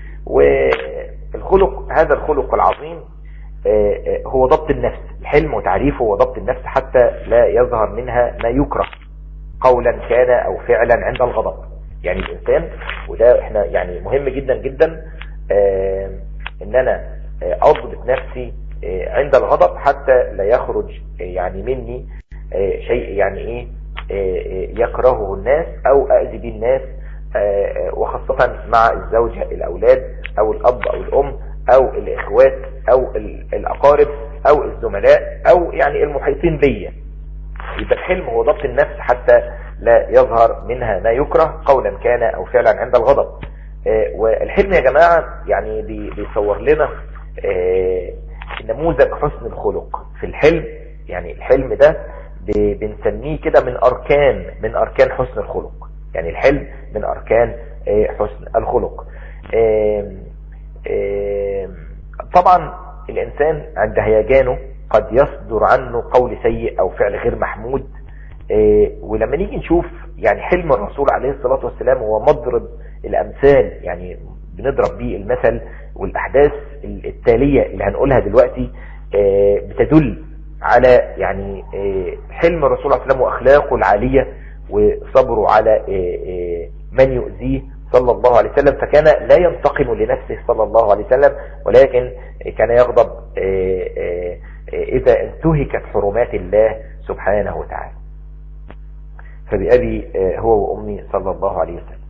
والخلق هذا الخلق العظيم هو ضبط النفس. الحلم وتعريفه هو ضبط النفس حتى لا يظهر منها ما يكره قولا كان او فعلا عند الغضب. يعني الانسان، وده احنا يعني مهم جدا جدا اه ان انا اضبط نفسي اه عند الغضب حتى لا يخرج اه يعني مني اه شيء يعني ايه اه يكرهه الناس او اذي به الناس، اه وخاصة مع الزوجة، الاولاد او الاب او الام او الاخوات او الاقارب او الزملاء او يعني المحيطين بيا. يبقى الحلم هو ضبط النفس حتى لا يظهر منها ما يكره قولا كان او فعلا عند الغضب. آه والحلم يا جماعة يعني بيصور لنا آه نموذج حسن الخلق في الحلم. يعني الحلم ده بنسميه كده من اركان من اركان حسن الخلق. يعني الحلم من اركان آه حسن الخلق. آه آه طبعا الانسان عند هيجانه قد يصدر عنه قول سيء او فعل غير محمود. إيه ولما نيجي نشوف يعني حلم الرسول عليه الصلاة والسلام هو مضرب الامثال، يعني بنضرب بيه المثل، والاحداث التالية اللي هنقولها دلوقتي إيه بتدل على يعني إيه حلم الرسول عليه الصلاة والسلام واخلاقه العالية وصبره على إيه إيه من يؤذيه صلى الله عليه وسلم. فكان لا ينتقم لنفسه صلى الله عليه وسلم، ولكن كان يغضب إيه إيه إذا انتهكت حرمات الله سبحانه وتعالى. فبأبي هو وأمي صلى الله عليه وسلم.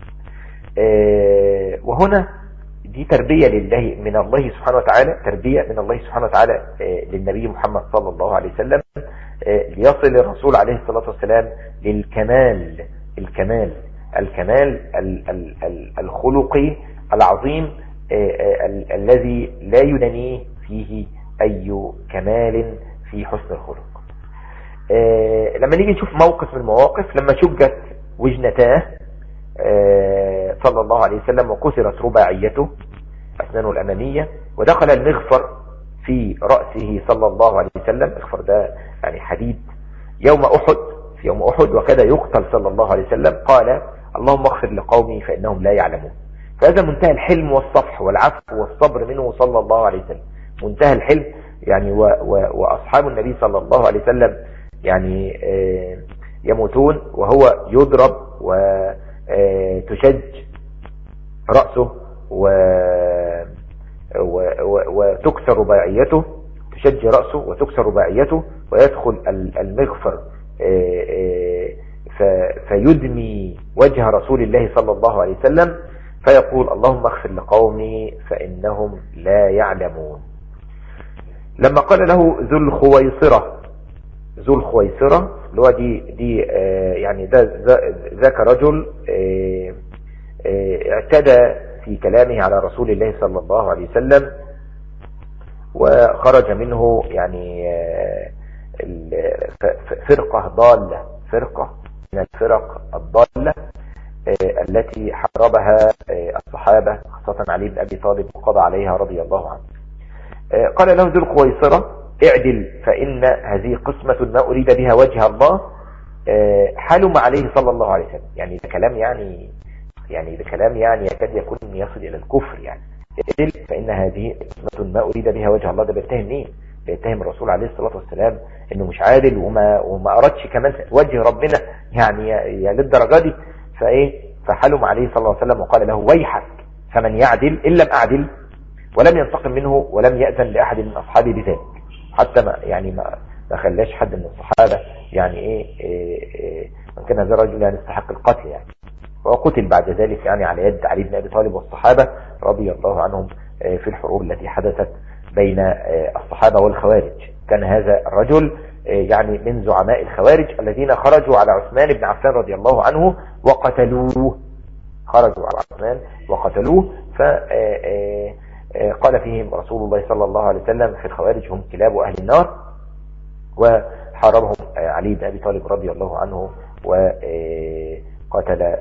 وهنا دي تربية لله من الله سبحانه وتعالى، تربية من الله سبحانه وتعالى للنبي محمد صلى الله عليه وسلم ليصل الرسول عليه الصلاة والسلام للكمال، الكمال الكمال الخلقي العظيم الذي لا ينانيه فيه أي كمال في حسن الخلق. آه لما نيجي نشوف موقف من المواقف، لما شجت وجنتاه آه صلى الله عليه وسلم وكسرت رباعيته أسنانه الأمامية، ودخل المغفر في رأسه صلى الله عليه وسلم. المغفر ده يعني حديد يوم أحد، في يوم أحد وكذا يقتل صلى الله عليه وسلم، قال اللهم اغفر لقومي فإنهم لا يعلمون. فهذا منتهى الحلم والصفح والعفو والصبر منه صلى الله عليه وسلم، منتهى الحلم. يعني و و وأصحاب النبي صلى الله عليه وسلم يعني يموتون وهو يضرب وتشج رأسه وتكسر رباعيته، تشج رأسه وتكسر رباعيته، ويدخل المغفر فيدمي وجه رسول الله صلى الله عليه وسلم فيقول اللهم اغفر لقومي فإنهم لا يعلمون. لما قال له ذو الخويصرة، ذو الخويصرة اللي هو دي دي آه يعني ده ذاك رجل آه آه اعتدى في كلامه على رسول الله صلى الله عليه وسلم، وخرج منه يعني آه فرقة ضالة، فرقة من الفرق الضالة آه التي حاربها آه الصحابة خاصة علي بن أبي طالب وقضى عليها رضي الله عنه. قال له ذو الخويصرة اعدل فإن هذه قسمة ما أريد بها وجه الله. حلم عليه صلى الله عليه وسلم، يعني ده كلام يعني يعني ده كلام يعني يكاد يكون يصل إلى الكفر. يعني اعدل فإن هذه قسمة ما أريد بها وجه الله، ده بيتهم مين؟ بيتهم الرسول عليه الصلاة والسلام انه مش عادل وما وما اردش كمان وجه ربنا يعني يا للدرجة دي. فايه فحلم عليه صلى الله عليه وسلم وقال له ويحك فمن يعدل ان لم اعدل، ولم ينتقم منه ولم يأذن لاحد من اصحابه بذلك. حتى ما يعني ما ما خلاش حد من الصحابة يعني ايه, إيه, إيه من كان هذا الرجل يعني يستحق القتل يعني. وقتل بعد ذلك يعني على يد علي بن ابي طالب والصحابة رضي الله عنهم في الحروب التي حدثت بين الصحابة والخوارج. كان هذا الرجل يعني من زعماء الخوارج الذين خرجوا على عثمان بن عفان رضي الله عنه وقتلوه، خرجوا على عثمان وقتلوه. فقال فيهم رسول الله صلى الله عليه وسلم في الخوارج هم كلاب أهل النار، وحاربهم علي بن أبي طالب رضي الله عنه وقتل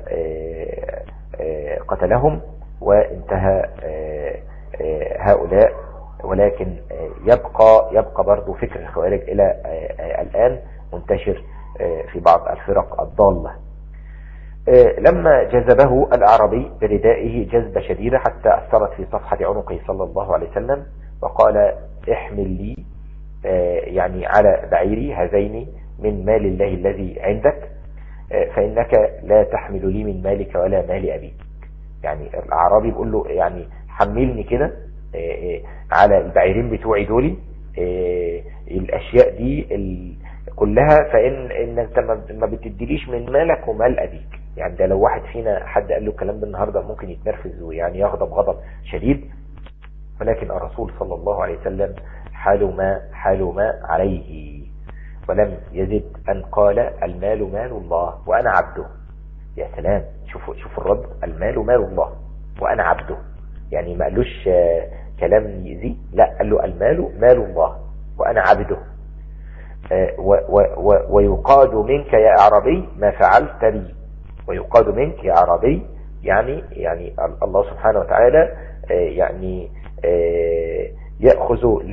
قتلهم وانتهى هؤلاء. ولكن يبقى يبقى برضو فكر الخوارج إلى الآن منتشر في بعض الفرق الضالة. لما جذبه الأعرابي بردائه جذبة شديدة حتى أثرت في صفحة عنقه صلى الله عليه وسلم، وقال احمل لي يعني على بعيري هذين من مال الله الذي عندك، فإنك لا تحمل لي من مالك ولا مال أبيك. يعني الأعرابي بيقول له يعني حملني كده على البعيرين بتوعي دولي الأشياء دي كلها، فإن إن أنت ما بتديليش من مالك ومال أبيك. يعني ده لو واحد فينا حد قال له الكلام ده النهاردة ممكن يتنرفز ويعني يغضب غضب شديد، ولكن الرسول صلى الله عليه وسلم حال ما حال ما عليه، ولم يزد أن قال المال مال الله وأنا عبده. يا سلام، شوفوا شوفوا الرد، المال مال الله وأنا عبده. يعني ما قالوش كلام يزي، لا قال له المال مال الله وأنا عبده. ويقاد منك يا أعرابي ما فعلت بي، ويقاد منك يا أعرابي يعني يعني الله سبحانه وتعالى يعني يأخذ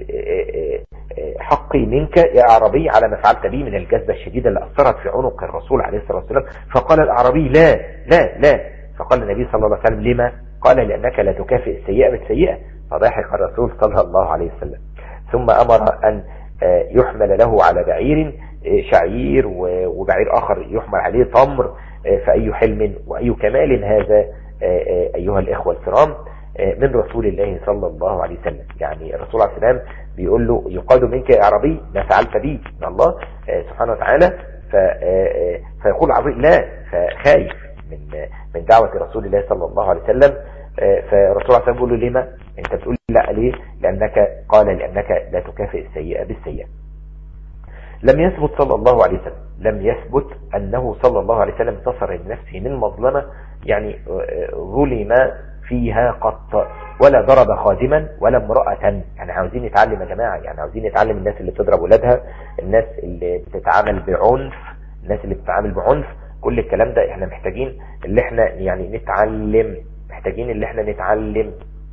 حقي منك يا أعرابي على ما فعلت بي من الجذبة الشديدة اللي أثرت في عنق الرسول عليه الصلاة والسلام. فقال الأعرابي لا لا لا، فقال النبي صلى الله عليه وسلم لما؟ قال لأنك لا تكافئ السيئة بالسيئة. فضحك الرسول صلى الله عليه وسلم، ثم أمر أن يحمل له على بعير شعير وبعير آخر يحمل عليه تمر، فأي حلم وأي كمال هذا أيها الإخوة الكرام من رسول الله صلى الله عليه وسلم. يعني الرسول عليه السلام بيقول له يقاد منك يا عربي ما فعلت بي من الله سبحانه وتعالى. فيقول عربي لا، فخايف من من دعوة رسول الله صلى الله عليه وسلم. فالرسول عليه السلام بيقول له لما انت بتقول لا؟ ليه؟ لأنك قال لأنك لا تكافئ السيئة بالسيئة. لم يثبت صلى الله عليه وسلم لم يثبت أنه صلى الله عليه وسلم انتصر لنفسه من مظلمة يعني ظلم فيها قط، ولا ضرب خادما ولا امرأة. يعني عاوزين نتعلم يا جماعة، يعني عاوزين نتعلم الناس اللي بتضرب ولادها، الناس اللي بتتعامل بعنف، الناس اللي بتتعامل بعنف، كل الكلام ده احنا محتاجين اللي احنا يعني نتعلم، محتاجين اللي احنا نتعلم،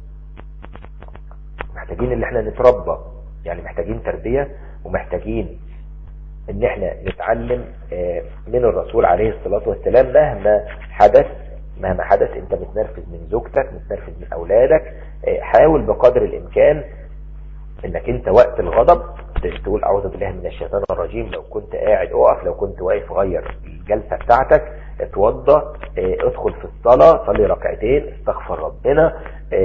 محتاجين اللي احنا نتربى، يعني محتاجين تربية، ومحتاجين ان احنا نتعلم من الرسول عليه الصلاة والسلام. مهما حدث مهما حدث انت متنرفز من زوجتك، متنرفز من اولادك، حاول بقدر الامكان انك انت وقت الغضب تقول اعوذ بالله من الشيطان الرجيم. لو كنت قاعد اقف، لو كنت واقف غير الجلسة بتاعتك، اتوضى، ادخل في الصلاة، صلي ركعتين، استغفر ربنا،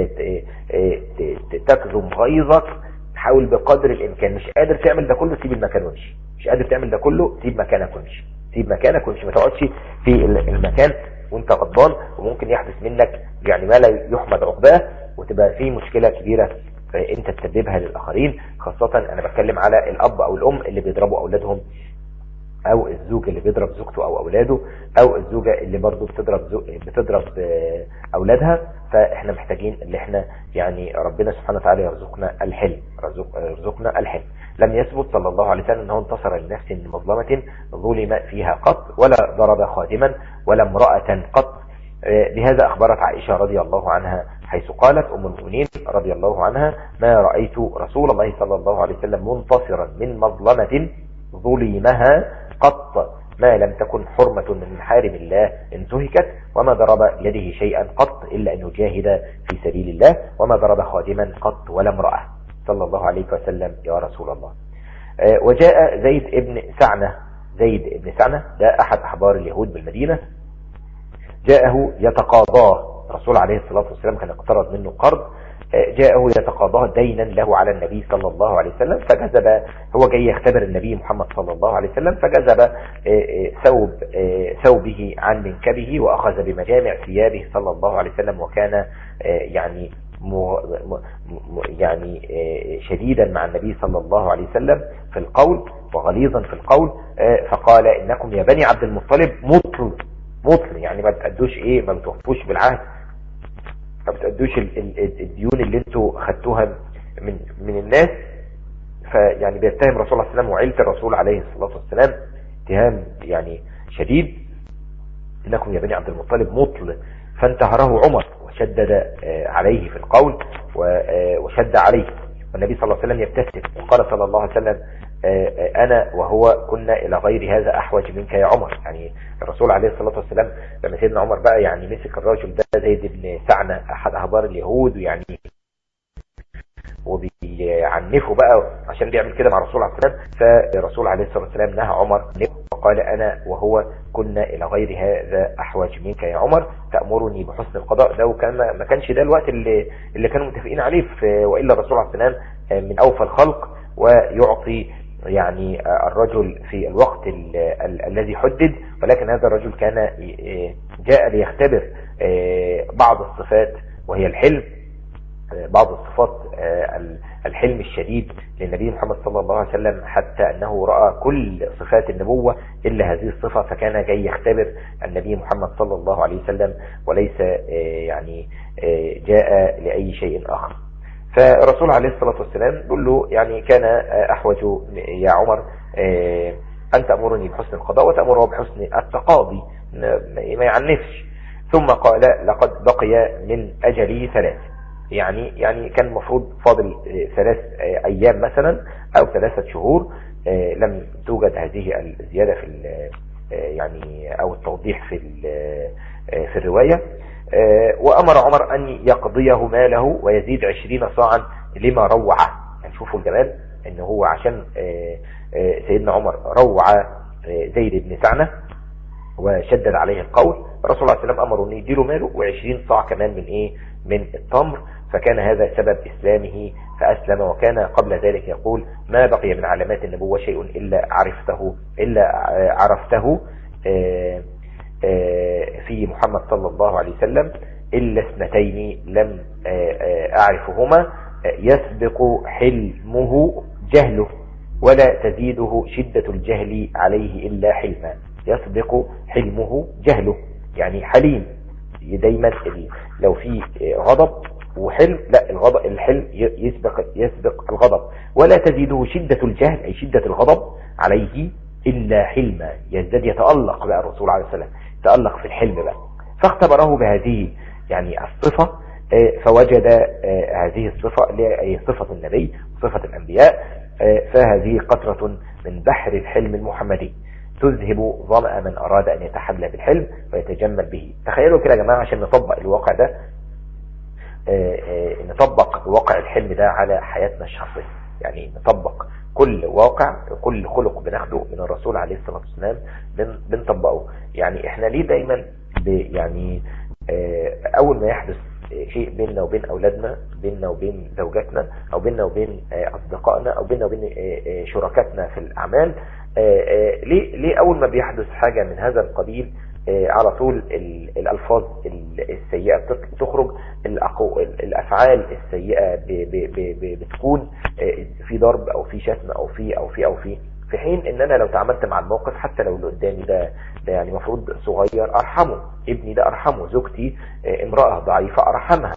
تكظم غيظك، حاول بقدر الامكان. مش قادر تعمل ده كله، سيب المكان وامشي. مش قادر تعمل ده كله، سيب مكانك وامشي. سيب مكانك وامشي، ما تقعدش في المكان وانت غضبان، وممكن يحدث منك يعني ما لا يحمد عقباه، وتبقى فيه مشكلة كبيرة انت تسببها للآخرين. خاصة انا بتكلم على الاب او الام اللي بيضربوا اولادهم، او الزوج اللي بيضرب زوجته او اولاده، او الزوجة اللي برضو بتضرب زو... بتضرب اولادها. فاحنا محتاجين اللي احنا يعني ربنا سبحانه وتعالى يرزقنا الحلم، يرزق... يرزقنا الحلم. لم يثبت صلى الله عليه وسلم انه انتصر لنفسه من مظلمة ظلم فيها قط، ولا ضرب خادما ولا امرأة قط. بهذا اخبرت عائشة رضي الله عنها حيث قالت ام المؤمنين رضي الله عنها: ما رأيت رسول الله صلى الله عليه وسلم منتصرا من مظلمة ظلمها قط، ما لم تكن حرمة من محارم الله انتهكت، وما ضرب يده شيئا قط إلا أن يجاهد في سبيل الله، وما ضرب خادما قط ولا امرأة. صلى الله عليه وسلم يا رسول الله. وجاء زيد ابن سعنة زيد ابن سعنة ده أحد أحبار اليهود بالمدينة، جاءه يتقاضاه الرسول عليه الصلاة والسلام، كان اقترض منه قرض، جاءه يتقاضاه دينا له على النبي صلى الله عليه وسلم، فجذب هو جاي يختبر النبي محمد صلى الله عليه وسلم، فجذب ثوب ثوبه عن منكبه وأخذ بمجامع ثيابه صلى الله عليه وسلم، وكان يعني يعني شديدا مع النبي صلى الله عليه وسلم في القول وغليظا في القول، فقال إنكم يا بني عبد المطلب مطل مطل يعني ما بتأدوش ايه، ما بتوفوش بالعهد، ما بتأدوش الديون اللي انتوا خدتوها من من الناس. فيعني بيتهم الرسول عليه السلام وعيلة الرسول عليه الصلاة والسلام اتهام يعني شديد، انكم يا بني عبد المطلب مطل. فانتهره عمر وشدد عليه في القول وشد عليه، والنبي صلى الله عليه وسلم يبتسم وقال صلى الله عليه وسلم انا وهو كنا الى غير هذا احوج منك يا عمر. يعني الرسول عليه الصلاة والسلام لما سيدنا عمر بقى يعني مسك الرجل ده زيد بن سعنة احد احبار اليهود، ويعني وبيعنفه بقى عشان بيعمل كده مع الرسول عليه الصلاة والسلام، فالرسول عليه الصلاة والسلام نهى عمر وقال انا وهو كنا الى غير هذا احوج منك يا عمر تأمرني بحسن القضاء. ده وكان ما كانش ده الوقت اللي اللي كانوا متفقين عليه، والا الرسول عليه الصلاة والسلام من اوفى الخلق ويعطي يعني الرجل في الوقت ال ال الذي حدد، ولكن هذا الرجل كان جاء ليختبر بعض الصفات وهي الحلم، بعض الصفات الحلم الشديد للنبي محمد صلى الله عليه وسلم، حتى أنه رأى كل صفات النبوة إلا هذه الصفة، فكان جاي يختبر النبي محمد صلى الله عليه وسلم وليس يعني جاء لأي شيء آخر. فالرسول عليه الصلاة والسلام يقول له يعني كان أحوج يا عمر أن تأمرني بحسن القضاء وتأمره بحسن التقاضي، ما يعنفش. ثم قال لقد بقي من أجلي ثلاث، يعني يعني كان المفروض فاضل ثلاث أيام مثلا أو ثلاثة شهور، لم توجد هذه الزيادة في يعني أو التوضيح في في الرواية. وأمر عمر أن يقضيه ماله ويزيد عشرين صاعا لما روعه. يعني شوفوا الجمال، إنه هو عشان سيدنا عمر روع زيد بن سعنة وشدد عليه القول، الرسول عليه السلام أمره أن يديله ماله وعشرين صاع كمان من إيه من التمر، فكان هذا سبب إسلامه فأسلم. وكان قبل ذلك يقول ما بقي من علامات النبوة شيء إلا عرفته إلا عرفته في محمد صلى الله عليه وسلم إلا اثنتين لم أعرفهما، يسبق حلمه جهله ولا تزيده شدة الجهل عليه إلا حلما. يسبق حلمه جهله يعني حليم، دايما لو في غضب وحلم لا الغضب الحلم يسبق يسبق الغضب، ولا تزيده شدة الجهل أي شدة الغضب عليه إلا حلما. يزداد يتألق بقى الرسول عليه السلام تألق في الحلم بقى، فاختبره بهذه يعني الصفة، فوجد هذه الصفة أي صفة النبي صفة الأنبياء، فهذه قطرة من بحر الحلم المحمدي تذهب ظمأ من أراد أن يتحلى بالحلم ويتجمل به. تخيلوا كده يا جماعة عشان نطبق الواقع ده، نطبق واقع الحلم ده على حياتنا الشخصية، يعني نطبق كل واقع كل خلق بناخده من الرسول عليه الصلاة والسلام بنطبقه. يعني احنا ليه دايما يعني اول ما يحدث شيء بيننا وبين اولادنا، بيننا وبين زوجاتنا، او بيننا وبين اصدقائنا، او بيننا وبين شركاتنا في الاعمال، ليه ليه اول ما بيحدث حاجة من هذا القبيل على طول الالفاظ السيئة بتخرج، الافعال السيئة بتكون في ضرب او في شتم او في او في او في في حين ان انا لو تعاملت مع الموقف حتى لو اللي قدامي ده ده يعني مفروض صغير ارحمه، ابني ده ارحمه، زوجتي امرأة ضعيفة ارحمها،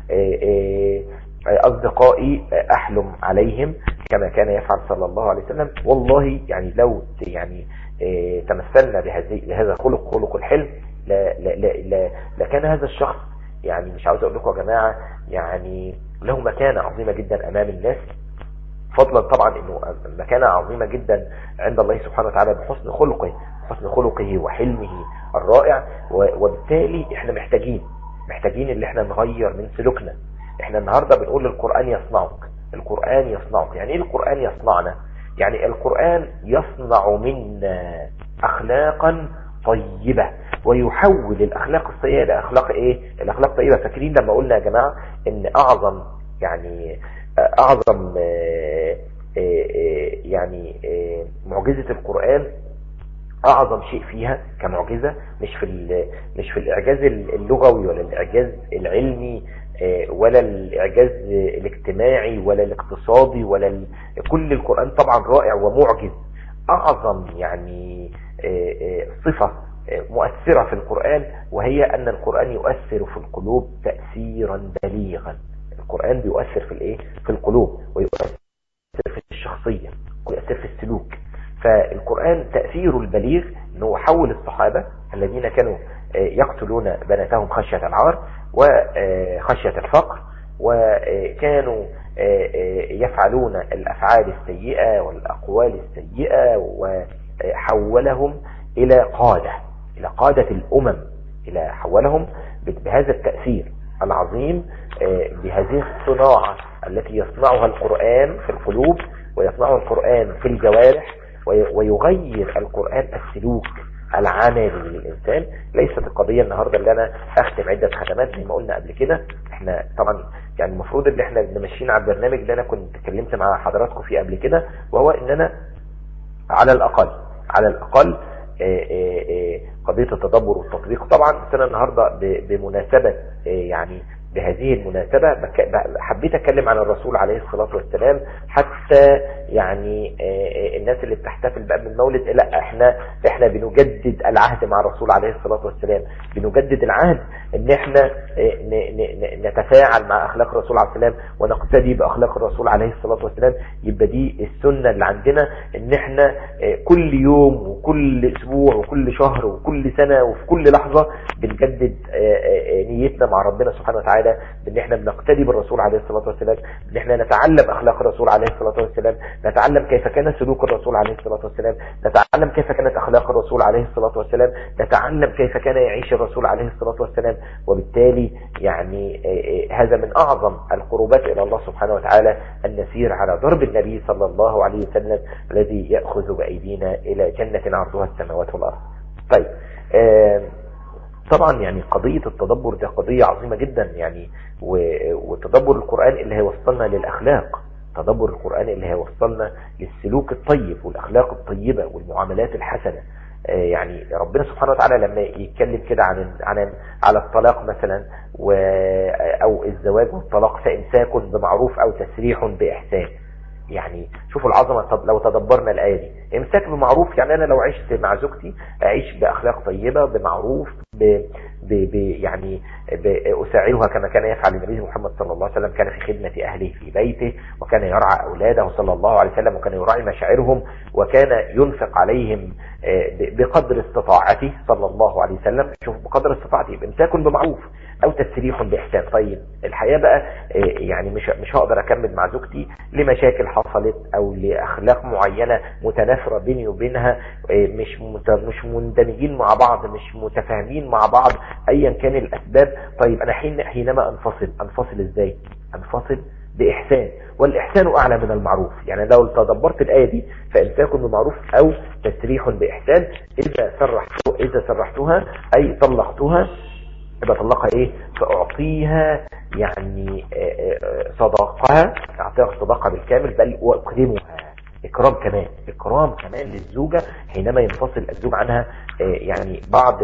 اصدقائي احلم عليهم كما كان يفعل صلى الله عليه وسلم. والله يعني لو يعني تمثلنا بهذا الخلق خلق الحلم لا لا لا لا لكان هذا الشخص يعني مش عاوز اقول لكم يا جماعة يعني له مكانة عظيمة جدا امام الناس، فضلا طبعا انه مكانة عظيمة جدا عند الله سبحانه وتعالى بحسن خلقه حسن خلقه وحلمه الرائع. وبالتالي احنا محتاجين محتاجين اللي احنا نغير من سلوكنا. احنا النهاردة بنقول للقرآن يصنعك، القرآن يصنعك. يعني ايه القرآن يصنعنا؟ يعني القرآن يصنع منا اخلاقا طيبة ويحول الاخلاق السيئة الى اخلاق ايه؟ الاخلاق طيبة. فاكرين لما قلنا يا جماعة ان اعظم يعني اعظم يعني معجزة القرآن، اعظم شيء فيها كمعجزة مش في مش في الاعجاز اللغوي ولا الاعجاز العلمي ولا الاعجاز الاجتماعي ولا الاقتصادي ولا ال... كل القرآن طبعا رائع ومعجز. اعظم يعني صفة مؤثرة في القرآن وهي ان القرآن يؤثر في القلوب تأثيرا بليغا. القرآن بيؤثر في الايه؟ في القلوب، ويؤثر في الشخصية، ويؤثر في السلوك. فالقرآن تأثيره البليغ انه حول الصحابة الذين كانوا يقتلون بناتهم خشية العار وخشية الفقر، وكانوا يفعلون الأفعال السيئة والأقوال السيئة، وحولهم إلى قادة إلى قادة الأمم، إلى حولهم بهذا التأثير العظيم، بهذه الصناعة التي يصنعها القرآن في القلوب ويصنعها القرآن في الجوارح، ويغير القرآن السلوك العملي للإنسان. ليست القضية النهاردة اللي أنا أختم عدة ختمات زي ما قلنا قبل كده. احنا طبعا يعني المفروض اللي احنا ماشيين على البرنامج اللي أنا كنت اتكلمت مع حضراتكم فيه قبل كده، وهو إن أنا على الأقل على الأقل قضية التدبر والتطبيق طبعا. بس أنا النهاردة بمناسبة يعني بهذه المناسبة حبيت اتكلم عن الرسول عليه الصلاة والسلام، حتى يعني الناس اللي بتحتفل بقى بالمولد، لا احنا احنا بنجدد العهد مع الرسول عليه الصلاة والسلام، بنجدد العهد ان احنا نتفاعل مع اخلاق الرسول عليه السلام ونقتدي باخلاق الرسول عليه الصلاة والسلام. يبقى دي السنة اللي عندنا، ان احنا كل يوم وكل اسبوع وكل شهر وكل سنة وفي كل لحظة بنجدد نيتنا مع ربنا سبحانه وتعالى، بان احنا بنقتدي بالرسول عليه الصلاة والسلام، ان احنا نتعلم اخلاق الرسول عليه الصلاة والسلام، نتعلم كيف كان سلوك الرسول عليه الصلاة والسلام، نتعلم كيف كانت اخلاق الرسول عليه الصلاة والسلام، نتعلم كيف كان يعيش الرسول عليه الصلاة والسلام. وبالتالي يعني هذا من اعظم القربات الى الله سبحانه وتعالى، ان نسير على ضرب النبي صلى الله عليه وسلم الذي يأخذ بأيدينا الى جنة عرضها السماوات والارض. طيب طبعا يعني قضية التدبر ده قضية عظيمة جدا يعني، وتدبر القرآن اللي هيوصلنا للأخلاق، تدبر القرآن اللي هيوصلنا للسلوك الطيب والأخلاق الطيبة والمعاملات الحسنة. يعني ربنا سبحانه وتعالى لما يتكلم كده عن عن على الطلاق مثلا أو الزواج والطلاق، فإمساك بمعروف أو تسريح بإحسان. يعني شوفوا العظمة. طب لو تدبرنا الآية دي، امساك بمعروف يعني أنا لو عشت مع زوجتي أعيش بأخلاق طيبة بمعروف، ب ب ب يعني أساعدها كما كان يفعل النبي محمد صلى الله عليه وسلم، كان في خدمة أهله في بيته، وكان يرعى أولاده صلى الله عليه وسلم، وكان يراعي مشاعرهم، وكان ينفق عليهم بقدر استطاعته صلى الله عليه وسلم. شوف بقدر استطاعته، امساك بمعروف او تسريح باحسان. طيب الحياة بقى يعني مش مش هقدر اكمل مع زوجتي لمشاكل حصلت او لاخلاق معينة متنافرة بيني وبينها، مش مش مندمجين مع بعض، مش متفاهمين مع بعض، ايا كان الاسباب. طيب انا حين حينما انفصل انفصل ازاي؟ انفصل باحسان، والاحسان اعلى من المعروف. يعني لو تدبرت الايه دي، فامساك بمعروف او تسريح باحسان. اذا سرحت اذا سرحتها اي طلقتها، يبقى طلقها ايه؟ فاعطيها يعني صداقها، اعطيها صداقها بالكامل، بل واكرمها اكرام كمان، اكرام كمان للزوجة حينما ينفصل الزوج عنها. يعني بعض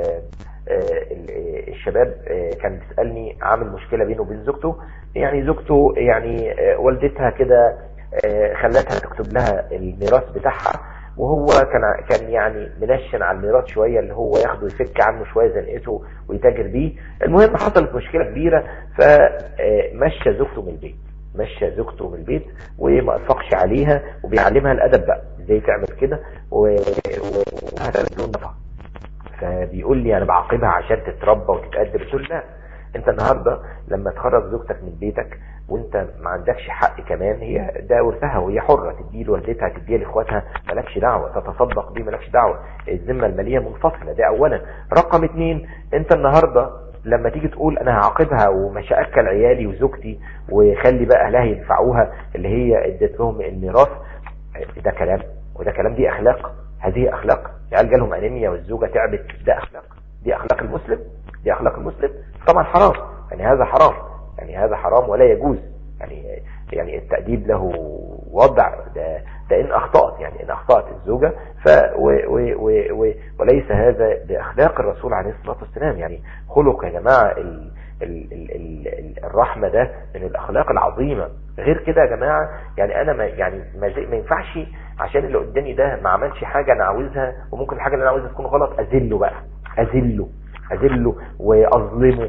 الشباب كان بيسألني عامل مشكلة بينه وبين زوجته، يعني زوجته يعني والدتها كده خلتها تكتب لها الميراث بتاعها، وهو كان كان يعني منشن على الميراث شوية، اللي هو ياخده يفك عنه شوية زنقته ويتاجر بيه. المهم حصلت مشكلة كبيرة، فمشى زوجته من البيت مشى زوجته من البيت وما اتفقش عليها، وبيعلمها الادب بقى ازاي تعمل كده، وهذا بدون نفع. فبيقول لي انا بعاقبها عشان تتربى وتتأدب. قلت له لا، انت النهارده لما تخرج زوجتك من بيتك وانت ما عندكش حق كمان، هي ده ورثها وهي حرة، تديه لوالدتها تديه لاخواتها، مالكش دعوة، تتصدق بيه مالكش دعوة، الذمة المالية منفصلة. ده اولا. رقم اتنين، انت النهارده لما تيجي تقول انا هعاقبها ومش هاكل عيالي وزوجتي وخلي بقى اهلها ينفعوها اللي هي ادت لهم الميراث، ده كلام؟ وده كلام؟ دي اخلاق؟ هذه اخلاق؟ العيال جالهم انيميا والزوجه تعبت، ده اخلاق؟ دي اخلاق المسلم؟ دي اخلاق المسلم؟ طبعا حرام، يعني هذا حرام، يعني هذا حرام ولا يجوز. يعني يعني التأديب له وضع، ده, ده ان اخطأت، يعني ان اخطأت الزوجة ف و و و و وليس هذا باخلاق الرسول عليه الصلاة والسلام. يعني خلق يا جماعة ال ال ال ال الرحمة ده من الاخلاق العظيمة. غير كده يا جماعة يعني انا ما يعني ما, ما ينفعش عشان اللي قدامي ده ما عملش حاجة انا عاوزها، وممكن الحاجة اللي انا عاوزها تكون غلط، اذله بقى، اذله اذله واظلمه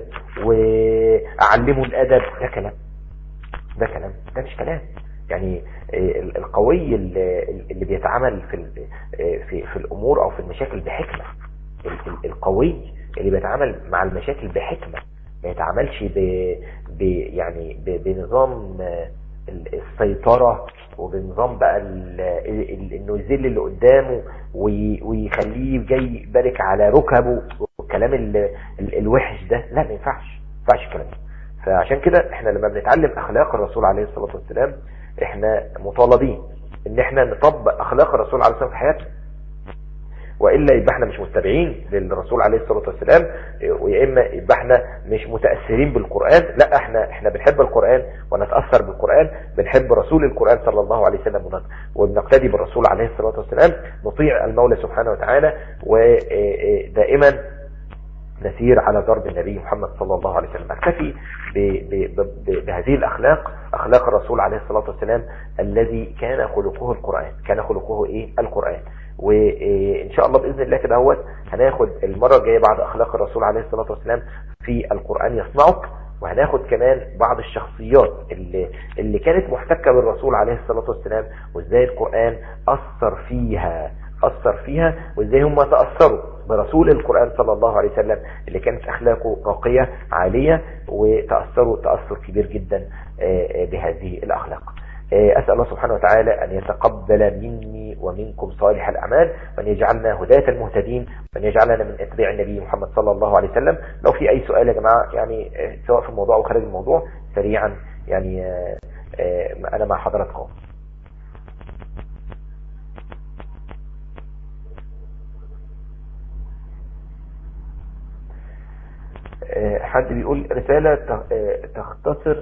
واعلمه الادب. ده كلام؟ ده كلام؟ ده مش كلام. يعني القوي اللي بيتعامل في في في الامور او في المشاكل بحكمة، القوي اللي بيتعامل مع المشاكل بحكمة، ما يتعاملش ب يعني بنظام السيطرة وبنظام بقى انه يذل اللي قدامه ويخليه جاي يبارك على ركبه والكلام الوحش ده. لا، ما ينفعش، ما ينفعش الكلام ده. فعشان كده احنا لما بنتعلم اخلاق الرسول عليه الصلاة والسلام احنا مطالبين ان احنا نطبق اخلاق الرسول عليه الصلاة والسلام في حياتنا، وإلا يبقى احنا مش متبعين للرسول عليه الصلاة والسلام، ويا اما يبقى احنا مش متأثرين بالقرآن. لا، احنا احنا بنحب القرآن ونتأثر بالقرآن، بنحب رسول القرآن صلى الله عليه وسلم وبنقتدي بالرسول عليه الصلاة والسلام، نطيع المولى سبحانه وتعالى، ودائما نسير على ضرب النبي محمد صلى الله عليه وسلم. اكتفي بهذه الاخلاق، اخلاق الرسول عليه الصلاة والسلام الذي كان خلقه القرآن. كان خلقه ايه؟ القرآن. وان شاء الله باذن الله كده اهوت هناخد المره الجايه بعد اخلاق الرسول عليه الصلاه والسلام في القران يصنعك، وهناخد كمان بعض الشخصيات اللي اللي كانت محتكه بالرسول عليه الصلاه والسلام، وازاي القران اثر فيها اثر فيها وازاي هم تاثروا برسول القران صلى الله عليه وسلم اللي كانت اخلاقه راقيه عاليه، وتاثروا تاثر كبير جدا بهذه الاخلاق. أسأل الله سبحانه وتعالى أن يتقبل مني ومنكم صالح الأعمال، وأن يجعلنا هداة المهتدين، وأن يجعلنا من اتباع النبي محمد صلى الله عليه وسلم. لو في أي سؤال يا جماعة يعني سواء في الموضوع أو خارج الموضوع سريعا يعني أنا مع حضراتكم. حد بيقول رسالة تختصر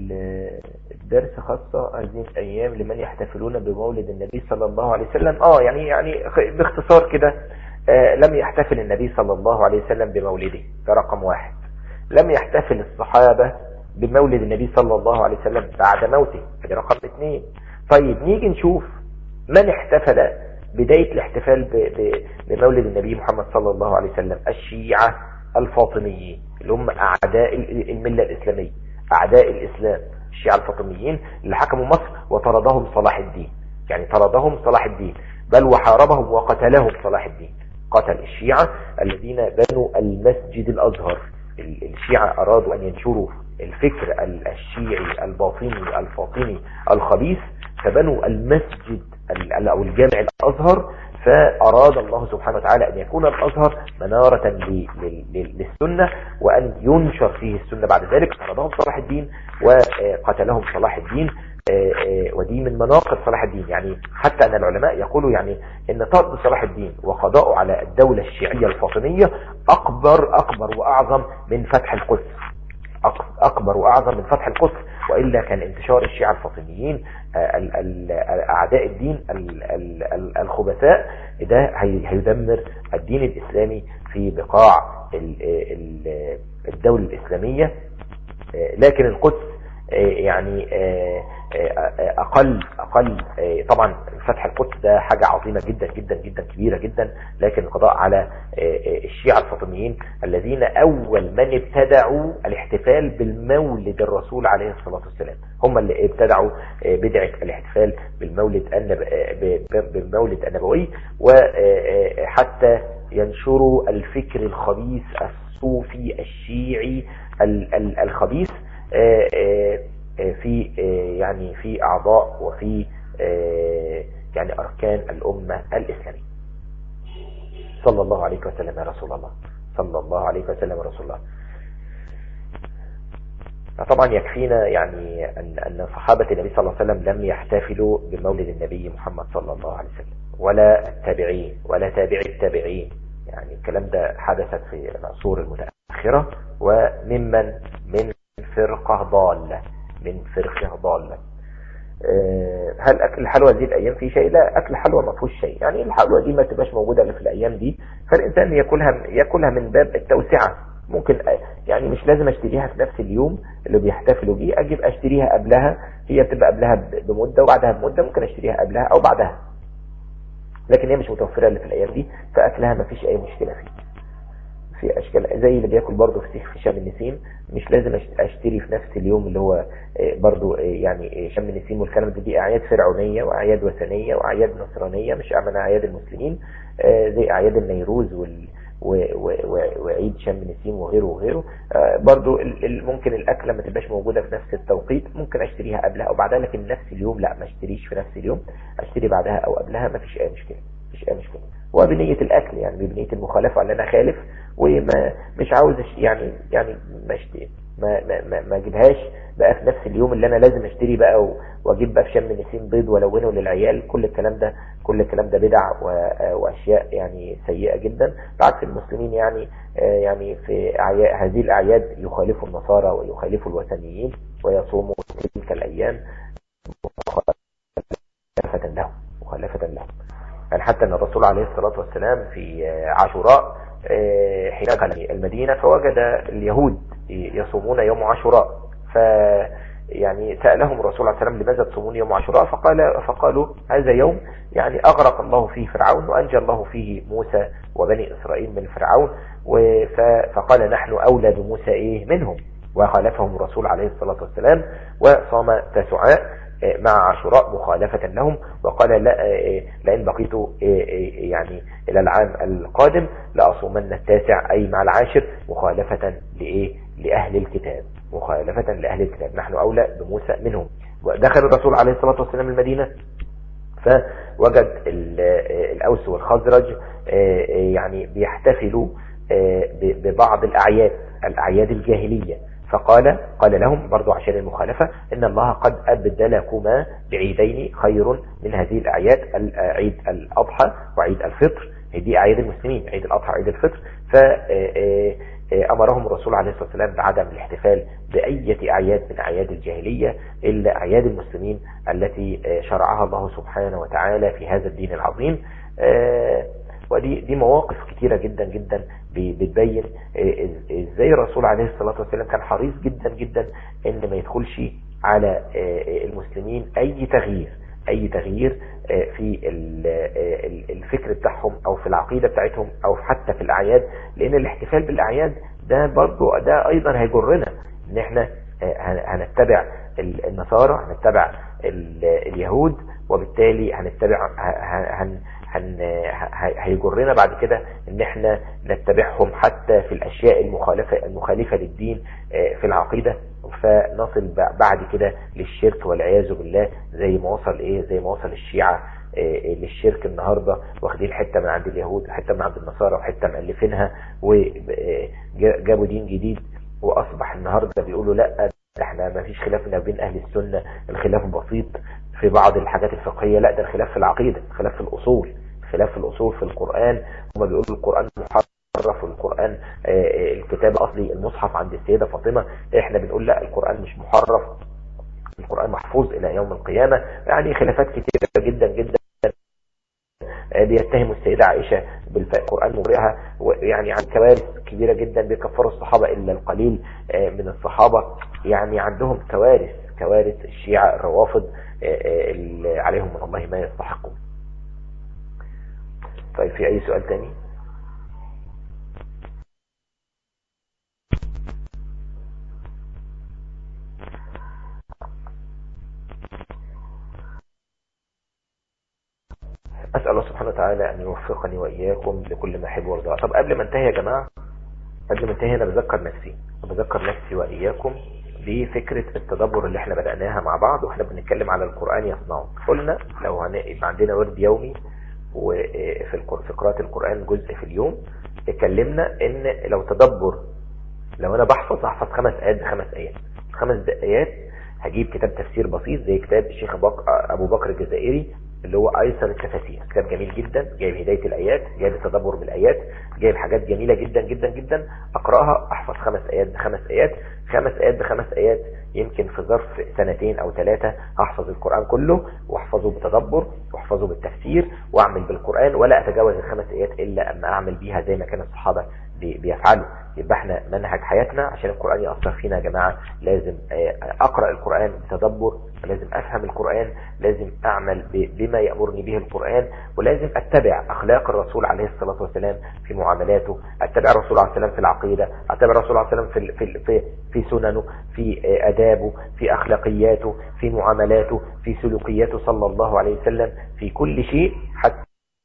الدرس خاصة هذه الأيام لمن يحتفلون بمولد النبي صلى الله عليه وسلم. اه يعني يعني باختصار كده، لم يحتفل النبي صلى الله عليه وسلم بمولده، ده رقم واحد. لم يحتفل الصحابة بمولد النبي صلى الله عليه وسلم بعد موته، ده رقم اثنين. طيب نيجي نشوف من احتفل بداية الاحتفال بمولد النبي محمد صلى الله عليه وسلم. الشيعة الفاطميين اللي هم أعداء الملة الإسلامية، أعداء الإسلام، الشيعة الفاطميين اللي حكموا مصر وطردهم صلاح الدين، يعني طردهم صلاح الدين بل وحاربهم وقتلهم صلاح الدين. قتل الشيعة الذين بنوا المسجد الأزهر. الشيعة أرادوا أن ينشروا الفكر الشيعي الباطني الفاطمي الخبيث، فبنوا المسجد أو الجامع الأزهر، فأراد الله سبحانه وتعالى أن يكون الأزهر منارة للسنة وأن ينشر فيه السنة. بعد ذلك طردهم صلاح الدين وقتلهم صلاح الدين، ودي من مناقب صلاح الدين. يعني حتى أن العلماء يقولوا يعني أن طرد صلاح الدين وقضاءه على الدولة الشيعية الفاطمية أكبر أكبر وأعظم من فتح القدس، أكبر وأعظم من فتح القدس، وإلا كان انتشار الشيعة الفاطميين أعداء الدين الخبثاء ده هيدمر الدين الإسلامي في بقاع الدولة الإسلامية. لكن القدس يعني أقل أقل طبعا فتح القدس ده حاجة عظيمة جدا جدا جدا كبيرة جدا، لكن القضاء على الشيعة الفاطميين الذين أول من ابتدعوا الاحتفال بالمولد الرسول عليه الصلاة والسلام، هم اللي ابتدعوا بدعة الاحتفال بالمولد بالمولد النبوي، وحتى ينشروا الفكر الخبيث الصوفي الشيعي الخبيث في يعني في أعضاء وفي يعني أركان الأمة الإسلامية. صلى الله عليه وسلم يا رسول الله، صلى الله عليه وسلم يا رسول الله. طبعا يكفينا يعني أن أن صحابة النبي صلى الله عليه وسلم لم يحتفلوا بمولد النبي محمد صلى الله عليه وسلم، ولا التابعين ولا تابعي التابعين. يعني الكلام ده حدثت في العصور المتأخرة، وممن من فرقة ضالة من فرقة ضالة. هل أكل الحلوى دي الأيام في شيء؟ لا، أكل الحلوى ما فيهوش شيء. يعني الحلوى دي ما تبقاش موجودة إلا في الأيام دي، فالإنسان يأكلها يأكلها من باب التوسعة. ممكن يعني مش لازم اشتريها في نفس اليوم اللي بيحتفلوا بيه، اجيب اشتريها قبلها، هي بتبقى قبلها بمدة وبعدها بمدة، ممكن اشتريها قبلها او بعدها، لكن هي مش متوفرة اللي في الايام دي، فاكلها ما فيش اي مشكلة فيه. في اشكال زي اللي بياكل برضه فسيخ في شم النسيم، مش لازم اشتري في نفس اليوم اللي هو برضه يعني شم النسيم والكلام ده. دي اعياد فرعونية واعياد وثنية واعياد نصرانية، مش من اعياد المسلمين، زي اعياد النيروز وال وعيد شم نسيم وغيره وغيره. برضو ممكن الاكله ما تبقاش موجوده في نفس التوقيت، ممكن اشتريها قبلها او بعدها، لكن نفس اليوم لا، ما اشتريش في نفس اليوم، اشتري بعدها او قبلها، ما فيش اي مشكله مفيش اي مشكله. وبنيه الاكل يعني بنيه المخالفه، ان انا خالف وما مش عاوز يعني يعني ما اشتري ما ما ما اجيبهاش بقى في نفس اليوم اللي انا لازم اشتري بقى واجيب بقى في شم نسيم بيض والونه للعيال. كل الكلام ده كل الكلام ده بدع واشياء يعني سيئه جدا. بعكس المسلمين يعني يعني في هذه الاعياد يخالفوا النصارى ويخالفوا الوثنيين ويصوموا تلك الايام مخالفه لهم مخالفه لهم يعني حتى ان الرسول عليه الصلاه والسلام في عاشوراء حين دخل المدينه فوجد اليهود يصومون يوم عاشوراء، ف يعني سألهم الرسول عليه السلام لماذا تصومون يوم عاشوراء؟ فقال فقالوا هذا يوم يعني أغرق الله فيه فرعون وأنجى الله فيه موسى وبني إسرائيل من فرعون، فقال نحن أولى بموسى إيه منهم، وخالفهم الرسول عليه الصلاة والسلام وصام تسعاء مع عاشوراء مخالفة لهم، وقال لا لئن بقيت يعني إلى العام القادم لأصومن التاسع أي مع العاشر مخالفة لإيه لأهل الكتاب مخالفة لأهل الكتاب، نحن أولى بموسى منهم. ودخل الرسول عليه الصلاة والسلام المدينة فوجد الأوس والخزرج يعني بيحتفلوا ببعض الأعياد الأعياد الجاهلية، فقال قال لهم برضو عشان المخالفة إن الله قد أبدلكما بعيدين خير من هذه الأعياد، عيد الأضحى وعيد الفطر، دي أعياد المسلمين عيد الأضحى وعيد الفطر. فأمرهم الرسول عليه الصلاة والسلام بعدم الاحتفال بأية أعياد من أعياد الجاهلية إلا أعياد المسلمين التي شرعها الله سبحانه وتعالى في هذا الدين العظيم. ودي دي مواقف كتيرة جدا جدا بتبين ازاي الرسول عليه الصلاة والسلام كان حريص جدا جدا ان ما يدخلش على المسلمين اي تغيير اي تغيير في الفكر بتاعهم او في العقيدة بتاعتهم او حتى في الاعياد، لان الاحتفال بالاعياد ده برضو ده ايضا هيجرنا ان احنا هنتبع النصارى هنتبع اليهود، وبالتالي هنتبع هن هن هيجرنا بعد كده ان احنا نتبعهم حتى في الاشياء المخالفة المخالفة للدين في العقيدة، فنصل بعد كده للشرك والعياذ بالله، زي ما وصل ايه زي ما وصل الشيعة للشرك النهاردة، واخدين حتة من عند اليهود حتة من عند النصارى وحتة مؤلفينها وجابوا دين جديد، واصبح النهاردة بيقولوا لا احنا ما فيش خلاف ما بين اهل السنة، الخلاف بسيط في بعض الحاجات الفقهية، لا ده الخلاف في العقيدة، الخلاف في الأصول، خلاف في الأصول في القرآن. هما بيقولوا القرآن محرف والقرآن الكتاب الأصلي المصحف عند السيدة فاطمة، احنا بنقول لا القرآن مش محرف، القرآن محفوظ إلى يوم القيامة. يعني خلافات كتيرة جدا جدا. بيتهموا السيدة عائشة بالقرآن مبرئها، ويعني عن كوارث كبيرة جدا، بيكفروا الصحابة إلا القليل من الصحابة، يعني عندهم كوارث كوارث الشيعة الروافض عليهم من الله ما يستحقون. طيب في أي سؤال تاني؟ أسأل الله سبحانه وتعالى أن يوفقني وإياكم لكل ما أحب وارضاه. طب قبل ما انتهي يا جماعة قبل ما انتهي أنا بذكر نفسي بذكر نفسي وإياكم بفكرة التدبر اللي احنا بدأناها مع بعض واحنا بنتكلم على القرآن يصنعه. قلنا لو هنبقى عندنا ورد يومي وفي في قراءة القرآن جزء في اليوم، اتكلمنا ان لو تدبر لو انا بحفظ احفظ خمس آيات بخمس آيات خمس آيات هجيب كتاب تفسير بسيط زي كتاب الشيخ ابو بكر الجزائري اللي هو ايسر التفاسير، كتاب جميل جدا، جايب هداية الايات، جايب التدبر بالايات، جايب حاجات جميلة جدا جدا جدا، اقراها احفظ خمس ايات بخمس ايات، خمس ايات بخمس ايات، يمكن في ظرف سنتين او ثلاثة هحفظ القرآن كله واحفظه بتدبر واحفظه بالتفسير واعمل بالقرآن، ولا اتجاوز الخمس ايات الا اما اعمل بيها زي ما كان الصحابة بيفعلوا. يبقى احنا منهج حياتنا عشان القرآن يأثر فينا يا جماعة لازم اقرأ القرآن بتدبر، لازم افهم القرآن، لازم اعمل بما يأمرني به القرآن، ولازم اتبع اخلاق الرسول عليه الصلاة والسلام في معاملاته، اتبع الرسول عليه السلام في العقيدة، اتبع الرسول عليه السلام في في في, في سننه، في ادابه، في اخلاقياته، في معاملاته، في سلوكياته صلى الله عليه وسلم، في كل شيء، حتى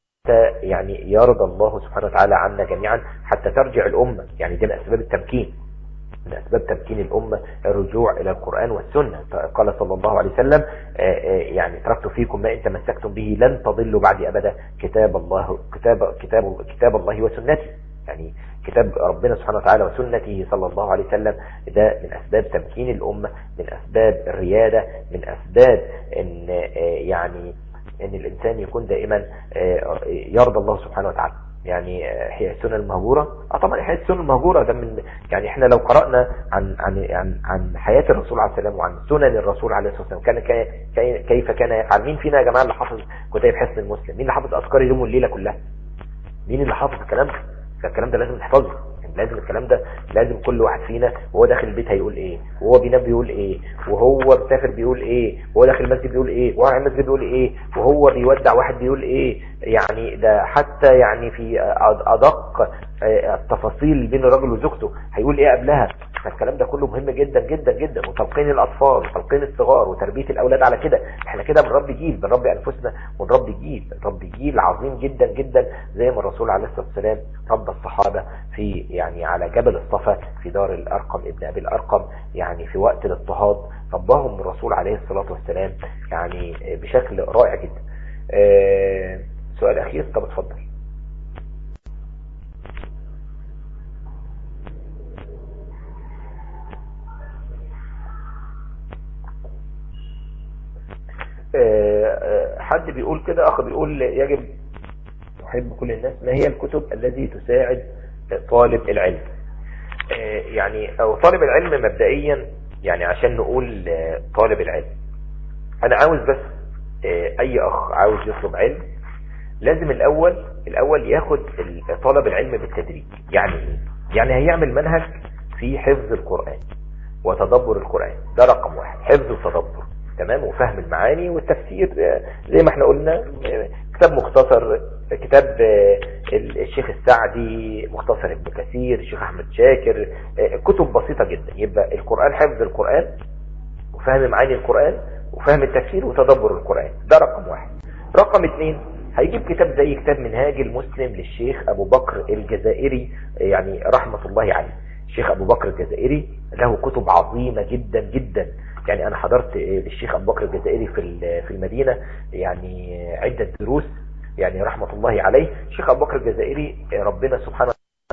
يعني يرضى الله سبحانه وتعالى عنا جميعا، حتى ترجع الأمة. يعني دي من أسباب التمكين، من أسباب تمكين الأمة الرجوع إلى القرآن والسنة. قال صلى الله عليه وسلم يعني تركت فيكم ما إن تمسكتم به لن تضلوا بعد أبدا كتاب الله كتاب كتاب كتاب الله وسنتي، يعني كتاب ربنا سبحانه وتعالى وسنته صلى الله عليه وسلم. ده من أسباب تمكين الأمة، من أسباب الريادة، من أسباب إن يعني ان الانسان يكون دائما يرضى الله سبحانه وتعالى. يعني هي السنة المهجورة، اه طبعا هي السنة المهجورة ده من يعني احنا لو قرأنا عن عن عن, عن حياة الرسول عليه السلام وعن سنن الرسول عليه الصلاة والسلام كان كيف كان يفعل. مين فينا يا جماعة اللي حافظ كتاب حسن المسلم؟ مين اللي حافظ اذكار اليوم والليلة كلها؟ مين اللي حافظ الكلام ده؟ الكلام ده لازم نحفظه، لازم الكلام ده لازم كل واحد فينا وهو داخل البيت هيقول ايه، وهو بينام بيقول ايه، وهو مسافر بيقول ايه، وهو داخل المسجد بيقول ايه، وهو على المسجد بيقول ايه، وهو بيودع واحد بيقول ايه. يعني ده حتى يعني في ادق التفاصيل بين الرجل وزوجته هيقول ايه قبلها. فالكلام ده كله مهم جدا جدا جدا، وتلقين الاطفال وتلقين الصغار وتربيه الاولاد على كده. احنا كده بنربي جيل، بنربي انفسنا ونربي جيل، بنربي جيل عظيم جدا جدا زي ما الرسول عليه الصلاه والسلام ربى الصحابه في يعني على جبل الصفا في دار الارقم ابن ابي الارقم، يعني في وقت الاضطهاد رباهم الرسول عليه الصلاه والسلام يعني بشكل رائع جدا. آه سؤال اخير، طب اتفضل. حد بيقول كده، اخ بيقول يجب نحب كل الناس، ما هي الكتب التي تساعد طالب العلم؟ يعني او طالب العلم مبدئيا، يعني عشان نقول طالب العلم انا عاوز بس اي اخ عاوز يطلب علم لازم الاول الاول ياخد طلب العلم بالتدريج. يعني ايه؟ يعني هيعمل منهج في حفظ القرآن وتدبر القرآن، ده رقم واحد، حفظ وتدبر تمام، وفهم المعاني والتفسير زي ما احنا قلنا. كتاب مختصر، كتاب الشيخ السعدي، مختصر ابن كثير، الشيخ احمد شاكر، كتب بسيطة جدا. يبقى القرآن حفظ القرآن وفهم معاني القرآن وفهم التفسير وتدبر القرآن، ده رقم واحد. رقم اثنين هيجيب كتاب زي كتاب منهاج المسلم للشيخ ابو بكر الجزائري يعني رحمة الله عليه. الشيخ ابو بكر الجزائري له كتب عظيمة جدا جدا. يعني انا حضرت للشيخ ابو بكر الجزائري في في المدينة يعني عدة دروس يعني رحمة الله عليه. الشيخ ابو بكر الجزائري ربنا سبحانه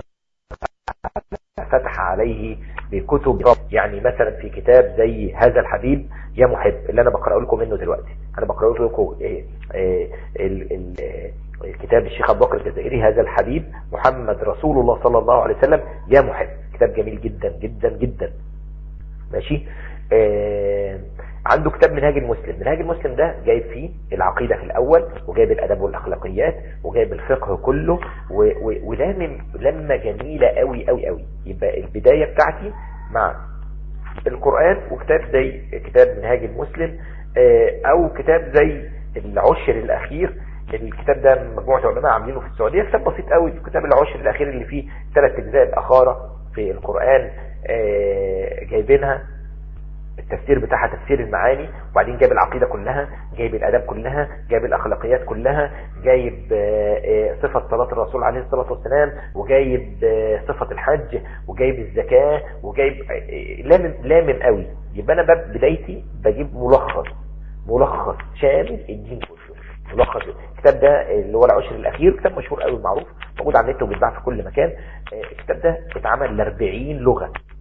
فتح عليه بكتب، يعني مثلا في كتاب زي هذا الحبيب يا محب اللي انا بقرأ لكم منه دلوقتي، انا بقرأ لكم إيه إيه إيه الكتاب الشيخ ابو بكر الجزائري هذا الحبيب محمد رسول الله صلى الله عليه وسلم يا محب، كتاب جميل جدا جدا جدا ماشي. آه عنده كتاب منهاج المسلم. منهاج المسلم ده جايب فيه العقيدة في الأول، وجايب الأدب والأخلاقيات، وجايب الفقه كله، ولامم لمة جميلة قوي قوي قوي. يبقى البداية بتاعتي مع القرآن وكتاب زي كتاب منهاج المسلم، آه أو كتاب زي العشر الأخير. الكتاب ده مجموعة علماء عاملينه في السعودية، كتاب بسيط قوي، كتاب العشر الأخير اللي فيه ثلاث أجزاء الأخارة في القرآن آه جايبينها، التفسير بتاعها تفسير المعاني، وبعدين جايب العقيدة كلها، جايب الاداب كلها، جايب الاخلاقيات كلها، جايب صفة صلاة الرسول عليه الصلاة والسلام، وجايب صفة الحج، وجايب الزكاة، وجايب لامم لامم قوي. يبقى انا باب بدايتي بجيب ملخص ملخص شامل الدين كله، ملخص. الكتاب ده اللي هو العشر الاخير كتاب مشهور قوي معروف، موجود على النت وبيتباع في كل مكان. الكتاب ده اتعمل ل أربعين لغة،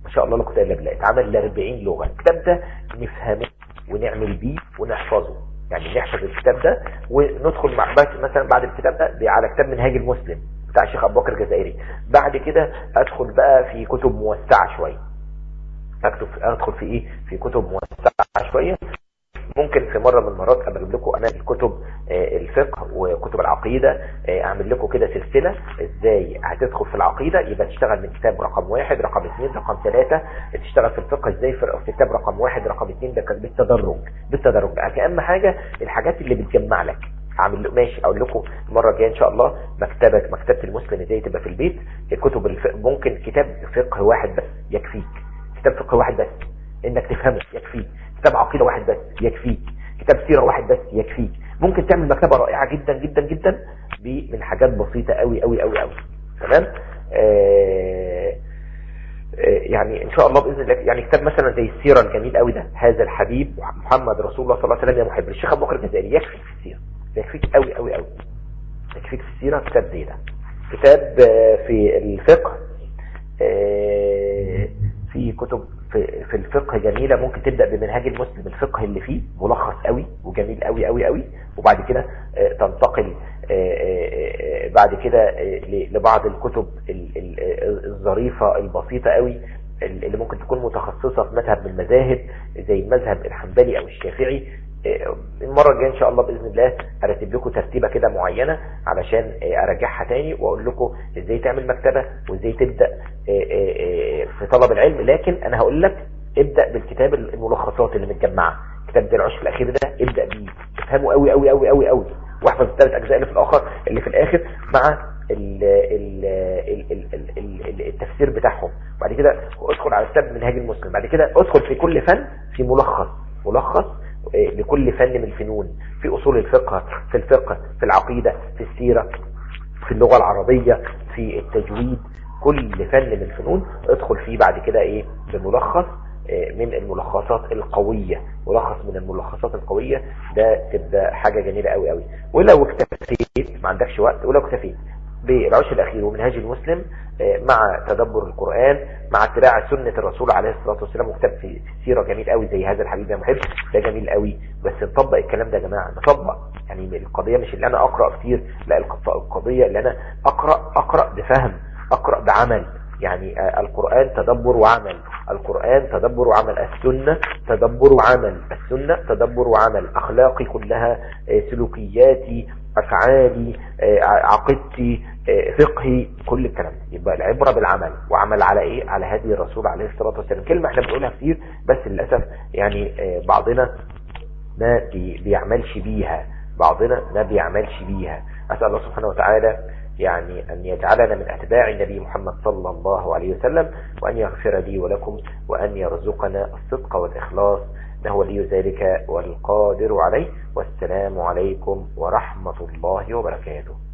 ما شاء الله لا قوه الا بالله، اتعمل ل أربعين لغه. الكتاب ده نفهمه ونعمل بيه ونحفظه، يعني نحفظ الكتاب ده وندخل مع مثلا بعد الكتاب ده على كتاب منهاج المسلم بتاع الشيخ ابو بكر الجزائري. بعد كده ادخل بقى في كتب موسعه شويه، اكتب ادخل في ايه في كتب موسعه شويه. ممكن في مرة من المرات اجيب لكم انا الكتب الفقه وكتب العقيدة، اعمل لكم كده سلسلة ازاي هتدخل في العقيدة، يبقى تشتغل من كتاب رقم واحد رقم اثنين رقم ثلاثة، تشتغل في الفقه ازاي في كتاب رقم واحد رقم اثنين، ده بالتدرج بالتدرج بقى. اهم حاجة الحاجات اللي بتجمع لك. اعمل ماشي اقول لكم المرة الجاية ان شاء الله مكتبة مكتبة المسلم ازاي تبقى في البيت. كتب الفقه ممكن كتاب فقه واحد بس يكفيك، كتاب فقه واحد بس انك تفهمه يكفيك، كتاب عقيدة واحد بس يكفيك، كتاب سيرة واحد بس يكفيك. ممكن تعمل مكتبة رائعة جدا جدا جدا من حاجات بسيطة قوي قوي قوي قوي. تمام. آه آه يعني ان شاء الله باذن الله، يعني كتاب مثلا زي السيرة الجميل قوي ده، هذا الحبيب محمد رسول الله صلى الله عليه وسلم يا محب، الشيخ ابو بكر الجزائري، يكفيك في السيرة، يكفيك قوي قوي قوي، يكفيك في السيرة كتاب زي ده. كتاب آه في الفقه، آه في كتب في, في الفقه جميلة، ممكن تبدأ بمنهاج المسلم، الفقه اللي فيه ملخص قوي وجميل قوي قوي قوي، وبعد كده تنتقل بعد كده لبعض الكتب الظريفة البسيطة قوي اللي ممكن تكون متخصصة في مذهب من المذاهب زي المذهب الحنبلي او الشافعي. المرة الجاية ان شاء الله باذن الله ارتب لكم ترتيبة كده معينة علشان ارجعها تاني واقول لكم ازاي تعمل مكتبة وازاي تبدأ في طلب العلم. لكن انا هقول لك ابدأ بالكتاب الملخصات اللي متجمعة، كتاب زي العشر الاخير ده ابدأ بيه، افهمه قوي قوي قوي قوي قوي، واحفظ الثلاث اجزاء اللي في الاخر اللي في الاخر مع ال ال ال ال التفسير بتاعهم. بعد كده ادخل على كتاب منهاج المسلم، بعد كده ادخل في كل فن في ملخص ملخص لكل فن من الفنون، في اصول الفقه، في الفقه، في العقيدة، في السيرة، في اللغة العربية، في التجويد، كل فن من الفنون ادخل فيه بعد كده ايه بملخص من الملخصات القوية، ملخص من الملخصات القوية ده تبقى حاجة جميلة قوي قوي. ولو اكتفيت ما عندكش وقت، ولو اكتفيت بالعشر الاخير ومنهاج المسلم مع تدبر القرآن مع اتباع سنة الرسول عليه الصلاة والسلام، وكتاب في السيرة جميل قوي زي هذا الحبيب يا محب، ده جميل قوي. بس نطبق الكلام ده يا جماعة، نطبق. يعني القضية مش اللي انا اقرأ كتير، لا، القضية اللي انا اقرأ اقرأ بفهم، اقرأ بعمل. يعني القرآن تدبر وعمل، القرآن تدبر وعمل، السنة تدبر وعمل، السنة تدبر وعمل، أخلاقي كلها، سلوكياتي، أفعالي، عقيدتي، فقهي، كل الكلام. يبقى العبرة بالعمل، وعمل على إيه؟ على هدي الرسول عليه الصلاة والسلام. كلمة احنا بنقولها كتير بس للأسف يعني بعضنا ما بيعملش بيها، بعضنا ما بيعملش بيها. أسأل الله سبحانه وتعالى يعني أن يجعلنا من أتباع النبي محمد صلى الله عليه وسلم، وأن يغفر لي ولكم، وأن يرزقنا الصدق والإخلاص، إنه ولي ذلك والقادر عليه. والسلام عليكم ورحمة الله وبركاته.